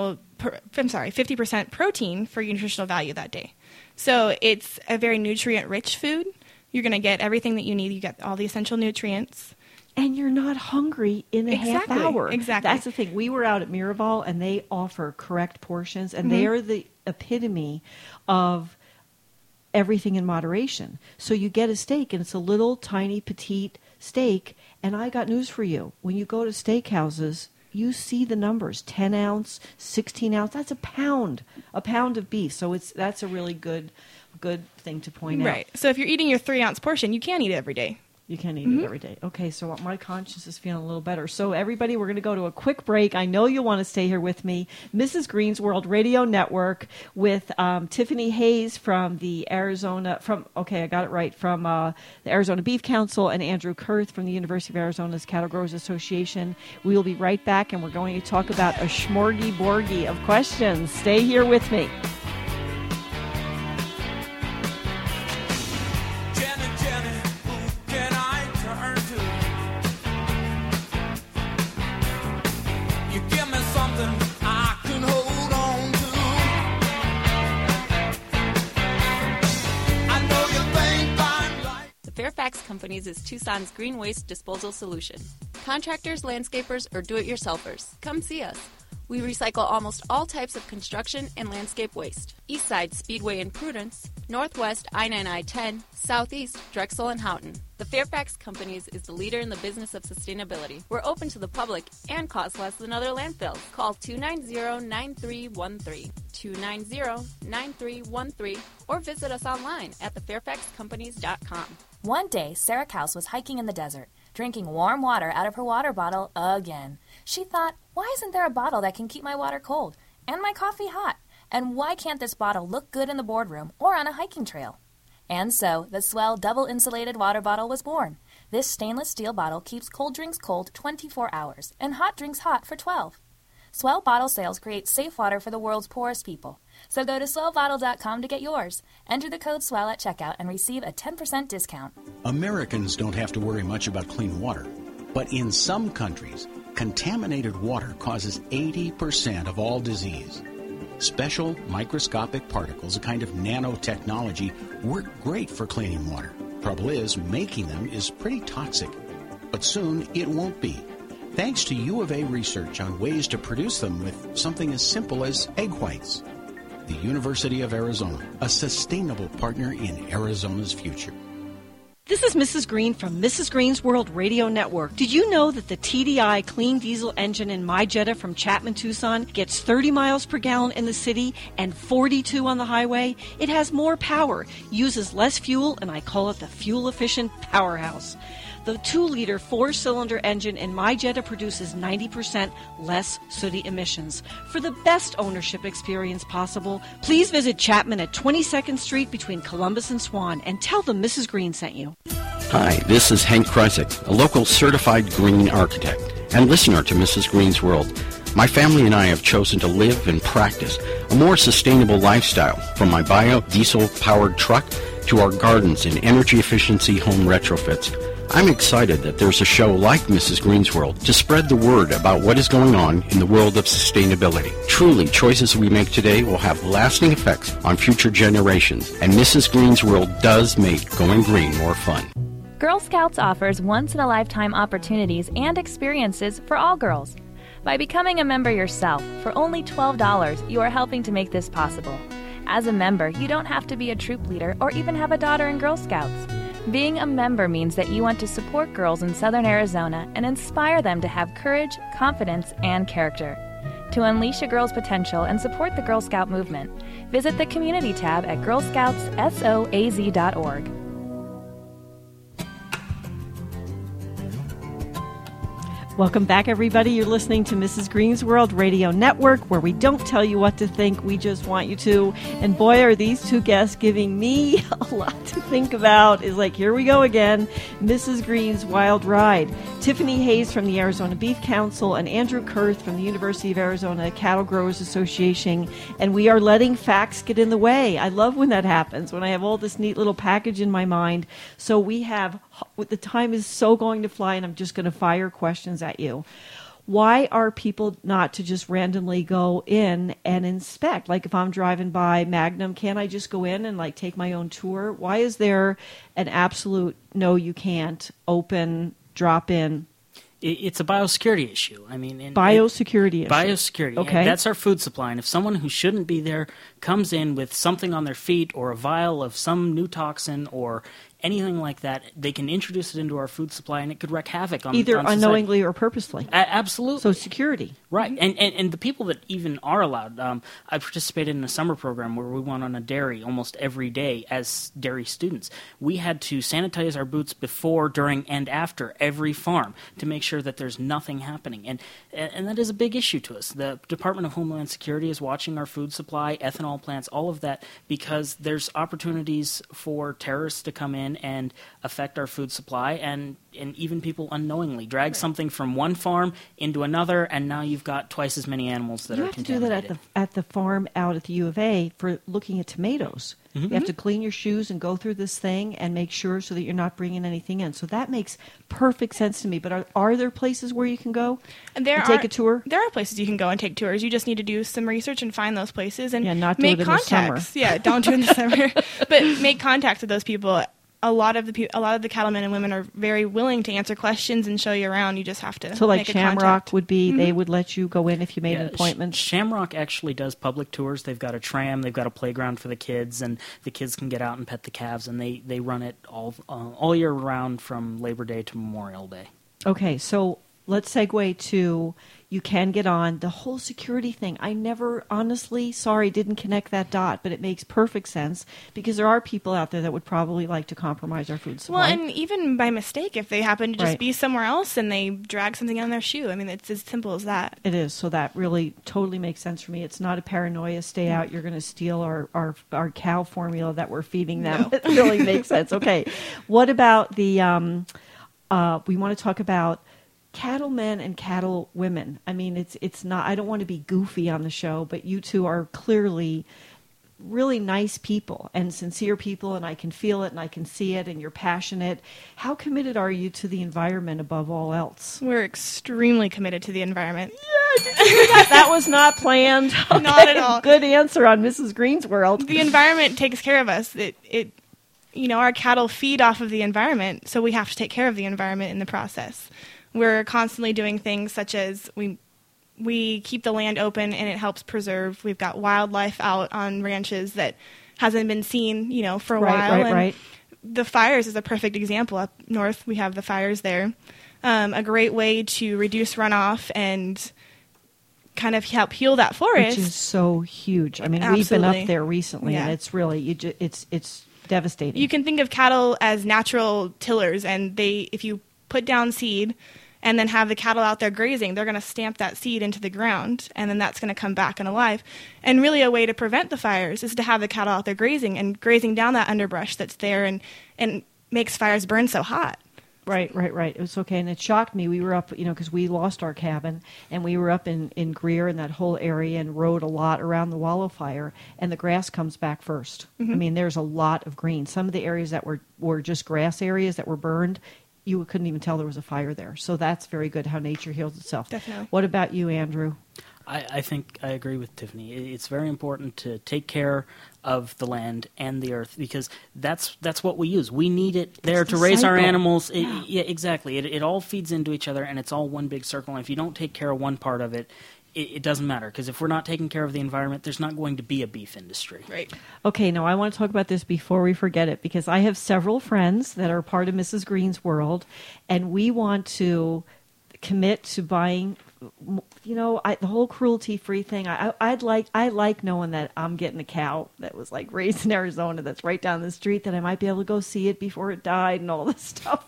50% protein for your nutritional value that day. So it's a very nutrient-rich food. You're going to get everything that you need. You get all the essential nutrients. And you're not hungry in a half hour. Exactly. That's the thing. We were out at Miraval, and they offer correct portions, and they are the epitome of everything in moderation. So you get a steak, and it's a little, tiny, petite steak, and I got news for you. When you go to steakhouses, you see the numbers, 10 ounce, 16 ounce. That's a pound of beef. So that's a really good thing to point out. Right. So if you're eating your 3-ounce portion, you can eat it every day. You can eat it every day. Okay, so my conscience is feeling a little better. So everybody, we're going to go to a quick break. I know you'll want to stay here with me. Mrs. Green's World Radio Network with Tiffany Hayes from the Arizona Beef Council, and Andrew Kurth from the University of Arizona's Cattle Growers Association. We'll be right back, and we're going to talk about a smorgy-borgy of questions. Stay here with me. Fairfax Companies is Tucson's green waste disposal solution. Contractors, landscapers, or do-it-yourselfers, come see us. We recycle almost all types of construction and landscape waste. Eastside Speedway in Prudence, Northwest I-9-I-10, Southeast Drexel and Houghton. The Fairfax Companies is the leader in the business of sustainability. We're open to the public and cost less than other landfills. Call 290-9313, 290-9313, or visit us online at thefairfaxcompanies.com. One day, Sarah Kaus was hiking in the desert, drinking warm water out of her water bottle again. She thought, why isn't there a bottle that can keep my water cold and my coffee hot? And why can't this bottle look good in the boardroom or on a hiking trail? And so, the Swell double-insulated water bottle was born. This stainless steel bottle keeps cold drinks cold 24 hours and hot drinks hot for 12. Swell bottle sales create safe water for the world's poorest people. So go to swellbottle.com to get yours. Enter the code SWELL at checkout and receive a 10% discount. Americans don't have to worry much about clean water, but in some countries, contaminated water causes 80% of all disease. Special microscopic particles, a kind of nanotechnology, work great for cleaning water. Trouble is, making them is pretty toxic. But soon it won't be, thanks to U of A research on ways to produce them with something as simple as egg whites. The University of Arizona, a sustainable partner in Arizona's future. This is Mrs. Green from Mrs. Green's World Radio Network. Did you know that the TDI clean diesel engine in my Jetta from Chapman Tucson gets 30 miles per gallon in the city and 42 on the highway? It has more power, uses less fuel, and I call it the fuel-efficient powerhouse. The 2-liter 4-cylinder engine in my Jetta produces 90% less sooty emissions. For the best ownership experience possible, please visit Chapman at 22nd Street between Columbus and Swan and tell them Mrs. Green sent you. Hi, this is Hank Krysick, a local certified green architect and listener to Mrs. Green's World. My family and I have chosen to live and practice a more sustainable lifestyle, from my biodiesel-powered truck to our gardens and energy efficiency home retrofits. I'm excited that there's a show like Mrs. Green's World to spread the word about what is going on in the world of sustainability. Truly, choices we make today will have lasting effects on future generations, and Mrs. Green's World does make going green more fun. Girl Scouts offers once-in-a-lifetime opportunities and experiences for all girls. By becoming a member yourself, for only $12, you are helping to make this possible. As a member, you don't have to be a troop leader or even have a daughter in Girl Scouts. Being a member means that you want to support girls in Southern Arizona and inspire them to have courage, confidence, and character. To unleash a girl's potential and support the Girl Scout movement, visit the Community tab at girlscoutssoaz.org. Welcome back, everybody. You're listening to Mrs. Green's World Radio Network, where we don't tell you what to think. We just want you to. And boy, are these two guests giving me a lot to think about. It's like, here we go again. Mrs. Green's Wild Ride. Tiffany Hayes from the Arizona Beef Council and Andrew Kurth from the University of Arizona Cattle Growers Association. And we are letting facts get in the way. I love when that happens, when I have all this neat little package in my mind. So the time is so going to fly, and I'm just going to fire questions at you. Why are people not to just randomly go in and inspect? Like if I'm driving by Magnum, can't I just go in and like take my own tour? Why is there an absolute no, you can't, open, drop in? It's a biosecurity issue. Biosecurity issue. Biosecurity. Okay. That's our food supply. And if someone who shouldn't be there comes in with something on their feet or a vial of some new toxin or anything like that, they can introduce it into our food supply, and it could wreak havoc on either on unknowingly or purposely. Absolutely. So security. Right. And the people that even are allowed, I participated in a summer program where we went on a dairy almost every day as dairy students. We had to sanitize our boots before, during, and after every farm to make sure that there's nothing happening. And that is a big issue to us. The Department of Homeland Security is watching our food supply, ethanol plants, all of that, because there's opportunities for terrorists to come in and affect our food supply, and even people unknowingly drag something from one farm into another, and now you've got twice as many animals that are contaminated. You have to do that at the farm out at the U of A for looking at tomatoes. Mm-hmm. You have to clean your shoes and go through this thing and make sure so that you're not bringing anything in. So that makes perfect sense to me. But are there places where you can go and take a tour? There are places you can go and take tours. You just need to do some research and find those places and not make do it contacts. In the summer. Yeah, don't do it in the summer. But make contact with those people. A lot of the cattlemen and women are very willing to answer questions and show you around. You just have to so like make a Shamrock contact. Would be they would let you go in if you made an appointment. Shamrock actually does public tours. They've got a tram, they've got a playground for the kids, and the kids can get out and pet the calves. And they run it all year round from Labor Day to Memorial Day. Okay, so let's segue to you can get on the whole security thing. I never, honestly, didn't connect that dot, but it makes perfect sense because there are people out there that would probably like to compromise our food supply. Well, and even by mistake, if they happen to just be somewhere else and they drag something on their shoe, I mean, it's as simple as that. It is. So that really totally makes sense for me. It's not a paranoia, stay out, you're going to steal our cow formula that we're feeding them. No. It really makes sense. Okay. What about we want to talk about cattlemen and cattle women. I mean, it's not, I don't want to be goofy on the show, but you two are clearly really nice people and sincere people, and I can feel it and I can see it, and you're passionate. How committed are you to the environment above all else? We're extremely committed to the environment. Yeah, did you hear that? That was not planned. Okay, not at all. Good answer on Mrs. Green's World. The environment takes care of us. Our cattle feed off of the environment, so we have to take care of the environment in the process. We're constantly doing things such as we keep the land open and it helps preserve. We've got wildlife out on ranches that hasn't been seen, for a while. Right. The fires is a perfect example. Up north, we have the fires there. A great way to reduce runoff and kind of help heal that forest. Which is so huge. I mean, Absolutely. We've been up there recently, and it's really, it's devastating. You can think of cattle as natural tillers, and if you put down seed and then have the cattle out there grazing, they're going to stamp that seed into the ground, and then that's going to come back and alive. And really a way to prevent the fires is to have the cattle out there grazing down that underbrush that's there and makes fires burn so hot. Right. It was okay. And it shocked me. We were up, because we lost our cabin, and we were up in Greer and that whole area and rode a lot around the Wallow Fire, and the grass comes back first. Mm-hmm. I mean, there's a lot of green. Some of the areas that were just grass areas that were burned, you couldn't even tell there was a fire there. So that's very good how nature heals itself. Definitely. What about you, Andrew? I think I agree with Tiffany. It's very important to take care of the land and the earth because that's what we use. We need it there to raise our animals. Yeah, exactly. It all feeds into each other, and it's all one big circle. And if you don't take care of one part of it, it doesn't matter, because if we're not taking care of the environment, there's not going to be a beef industry. Right. Okay, now I want to talk about this before we forget it, because I have several friends that are part of Mrs. Green's World, and we want to commit to buying, the whole cruelty-free thing. I like knowing that I'm getting a cow that was like raised in Arizona that's right down the street, that I might be able to go see it before it died and all this stuff.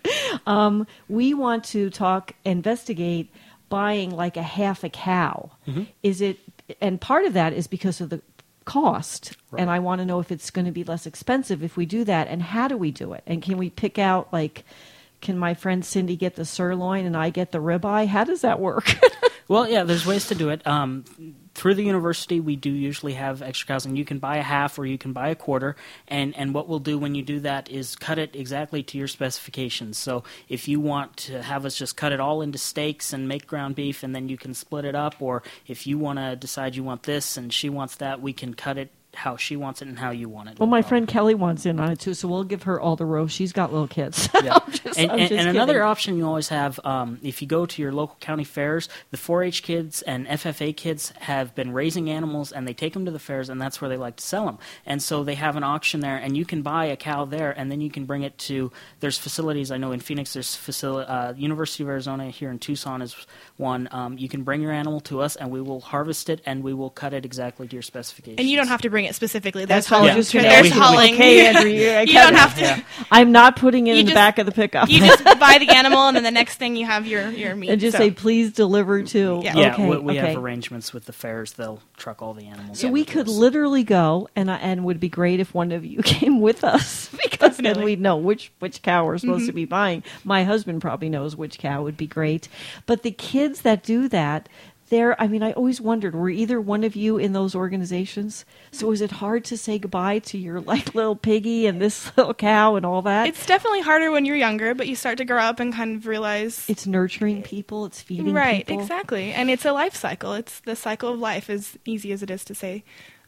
We want to investigate buying like a half a cow. Mm-hmm. And part of that is because of the cost. Right. And I want to know if it's going to be less expensive if we do that, and how do we do it? And can we pick out can my friend Cindy get the sirloin and I get the ribeye? How does that work? Well, yeah, there's ways to do it. Through the university, we do usually have extra cows, and you can buy a half or you can buy a quarter. And what we'll do when you do that is cut it exactly to your specifications. So if you want to have us just cut it all into steaks and make ground beef, and then you can split it up, or if you want to decide you want this and she wants that, we can cut it how she wants it and how you want it. Well, my friend Kelly wants in on it too, so we'll give her all the roast. She's got little kids. Yeah. I'm just another option you always have, if you go to your local county fairs, the 4-H kids and FFA kids have been raising animals, and they take them to the fairs, and that's where they like to sell them. And so they have an auction there, and you can buy a cow there, and then you can bring it to, there's facilities, I know in Phoenix, there's University of Arizona here in Tucson is one. You can bring your animal to us, and we will harvest it, and we will cut it exactly to your specifications. And you don't have to bring it specifically. That's There's just there's hauling. Okay, Andrew, you don't have to. Yeah. I'm not putting it in the back of the pickup. You just buy the animal, and then the next thing you have your meat. And just say, please deliver to. Yeah, okay, we have arrangements with the fairs. They'll truck all the animals. So we could literally go, and would be great if one of you came with us, because then we'd know which cow we're supposed to be buying. My husband probably knows which cow would be great. But the kids that do that, I always wondered, were either one of you in those organizations? So is it hard to say goodbye to your little piggy and this little cow and all that? It's definitely harder when you're younger, but you start to grow up and kind of realize it's nurturing people, it's feeding people. Right, exactly. And it's a life cycle. It's the cycle of life, as easy as it is to say.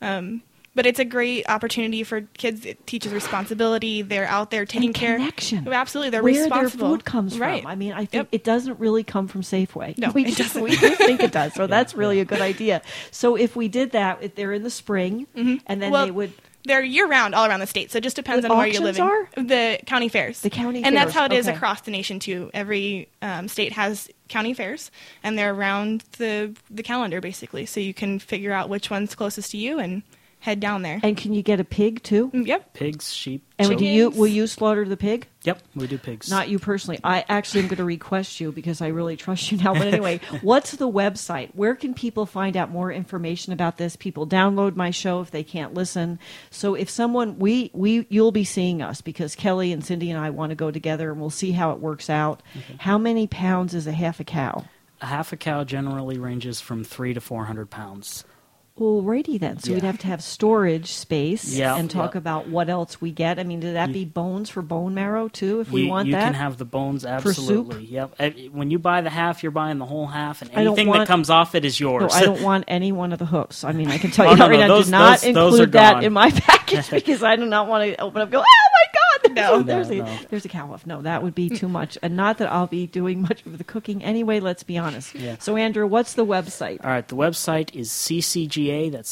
But it's a great opportunity for kids. It teaches responsibility. They're out there taking care. Connection. Absolutely, they're where responsible. Their food comes right. from. I think it doesn't really come from Safeway. No, it doesn't. We do think it does. So that's really a good idea. So if we did that, if they're in the spring, and then they would. They're year-round all around the state, so it just depends on where you're living. Are? The county fairs. The county and fairs. That's how it is across the nation, too. Every state has county fairs, and they're around the calendar, basically. So you can figure out which one's closest to you and head down there. And can you get a pig, too? Yep. Pigs, sheep. And will you slaughter the pig? Yep, we do pigs. Not you personally. I actually am going to request you because I really trust you now. But anyway, what's the website? Where can people find out more information about this? People download my show if they can't listen. So if someone, you'll be seeing us because Kelly and Cindy and I want to go together and we'll see how it works out. Okay. How many pounds is a half a cow? A half a cow generally ranges from 300 to 400 pounds. Alrighty then. So we'd have to have storage space and talk about what else we get. I mean, did that be bones for bone marrow too, if we want that? You can have the bones, absolutely. For soup? Yep. When you buy the half, you're buying the whole half, and anything that comes off it is yours. No, I don't want any one of the hooks. I mean, I can tell you right now, do not include that in my package because I do not want to open up and go, oh my God, there's a cow hoof. No, that would be too much. And not that I'll be doing much of the cooking anyway, let's be honest. Yeah. So Andrew, what's the website? All right, the website is CCGA, that's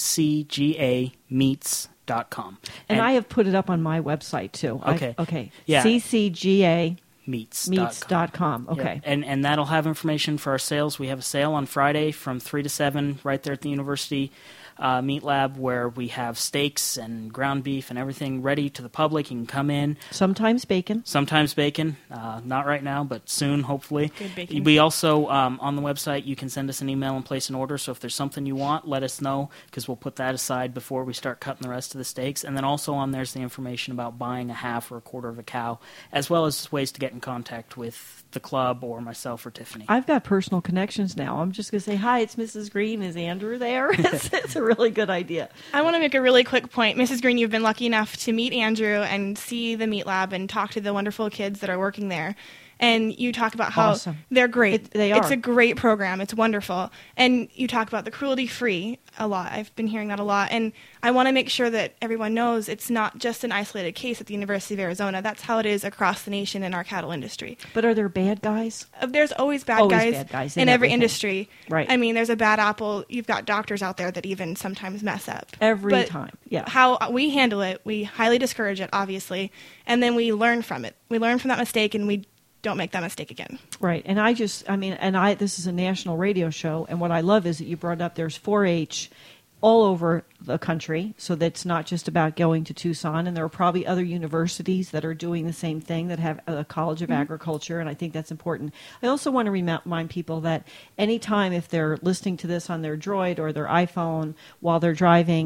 CCGAmeats.com. And I have put it up on my website too. Okay. Yeah. CCGA Meats.com. Okay. Yep. And that'll have information for our sales. We have a sale on Friday from 3 to 7 right there at the university meat lab where we have steaks and ground beef and everything ready to the public. You can come in. Sometimes bacon. Not right now, but soon, hopefully. Good bacon. We also, on the website, you can send us an email and place an order. So if there's something you want, let us know because we'll put that aside before we start cutting the rest of the steaks. And then also on there's the information about buying a half or a quarter of a cow, as well as ways to get in contact with the club or myself or Tiffany. I've got personal connections now. I'm just going to say, hi, it's Mrs. Green. Is Andrew there? It's a really good idea. I want to make a really quick point. Mrs. Green, you've been lucky enough to meet Andrew and see the meat lab and talk to the wonderful kids that are working there. And you talk about how they're great. They are. It's a great program. It's wonderful. And you talk about the cruelty-free a lot. I've been hearing that a lot. And I want to make sure that everyone knows it's not just an isolated case at the University of Arizona. That's how it is across the nation in our cattle industry. But are there bad guys? There's always bad guys in every industry. Right. I mean, there's a bad apple. You've got doctors out there that even sometimes mess up. Every time. Yeah. How we handle it, we highly discourage it, obviously. And then we learn from it. We learn from that mistake and we don't make that mistake again. Right. And this is a national radio show, and what I love is that you brought up there's 4-H all over the country, so that's not just about going to Tucson, and there are probably other universities that are doing the same thing that have a College of Agriculture, and I think that's important. I also want to remind people that anytime if they're listening to this on their Droid or their iPhone while they're driving,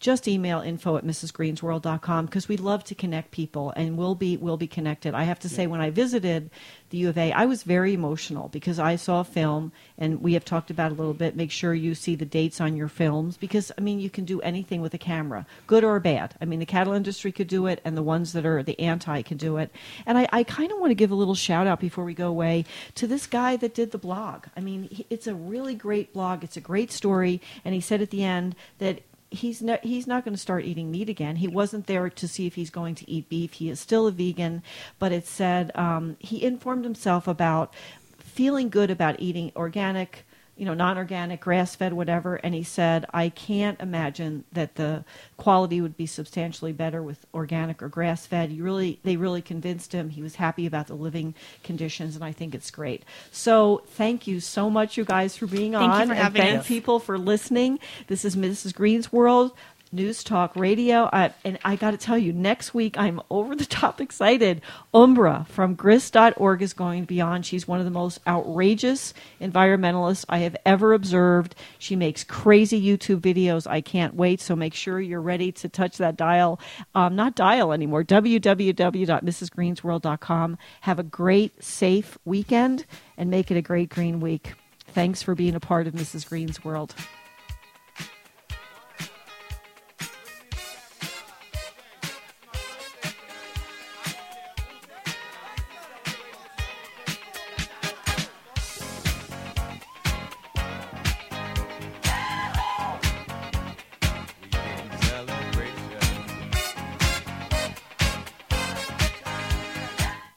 just email info@mrsgreensworld.com, because we love to connect people, and we'll be connected. I have to say, when I visited the U of A, I was very emotional because I saw a film, and we have talked about it a little bit. Make sure you see the dates on your films, because, I mean, you can do anything with a camera, good or bad. I mean, the cattle industry could do it, and the ones that are the anti can do it. And I kind of want to give a little shout out before we go away to this guy that did the blog. I mean, it's a really great blog. It's a great story. And he said at the end that he's not going to start eating meat again. He wasn't there to see if he's going to eat beef. He is still a vegan. But it said he informed himself about feeling good about eating organic, non-organic, grass-fed, whatever, and he said, I can't imagine that the quality would be substantially better with organic or grass-fed. They really convinced him. He was happy about the living conditions, and I think it's great. So thank you so much, you guys, for being on. Thank you for having us. And thank people for listening. This is Mrs. Green's World, News Talk Radio. And I got to tell you, next week I'm over the top excited. Umbra from grist.org is going to be on. She's one of the most outrageous environmentalists I have ever observed. She makes crazy YouTube videos. I can't wait. So make sure you're ready to touch that dial. Not dial anymore. www.mrsgreensworld.com. Have a great, safe weekend and make it a great green week. Thanks for being a part of Mrs. Green's World.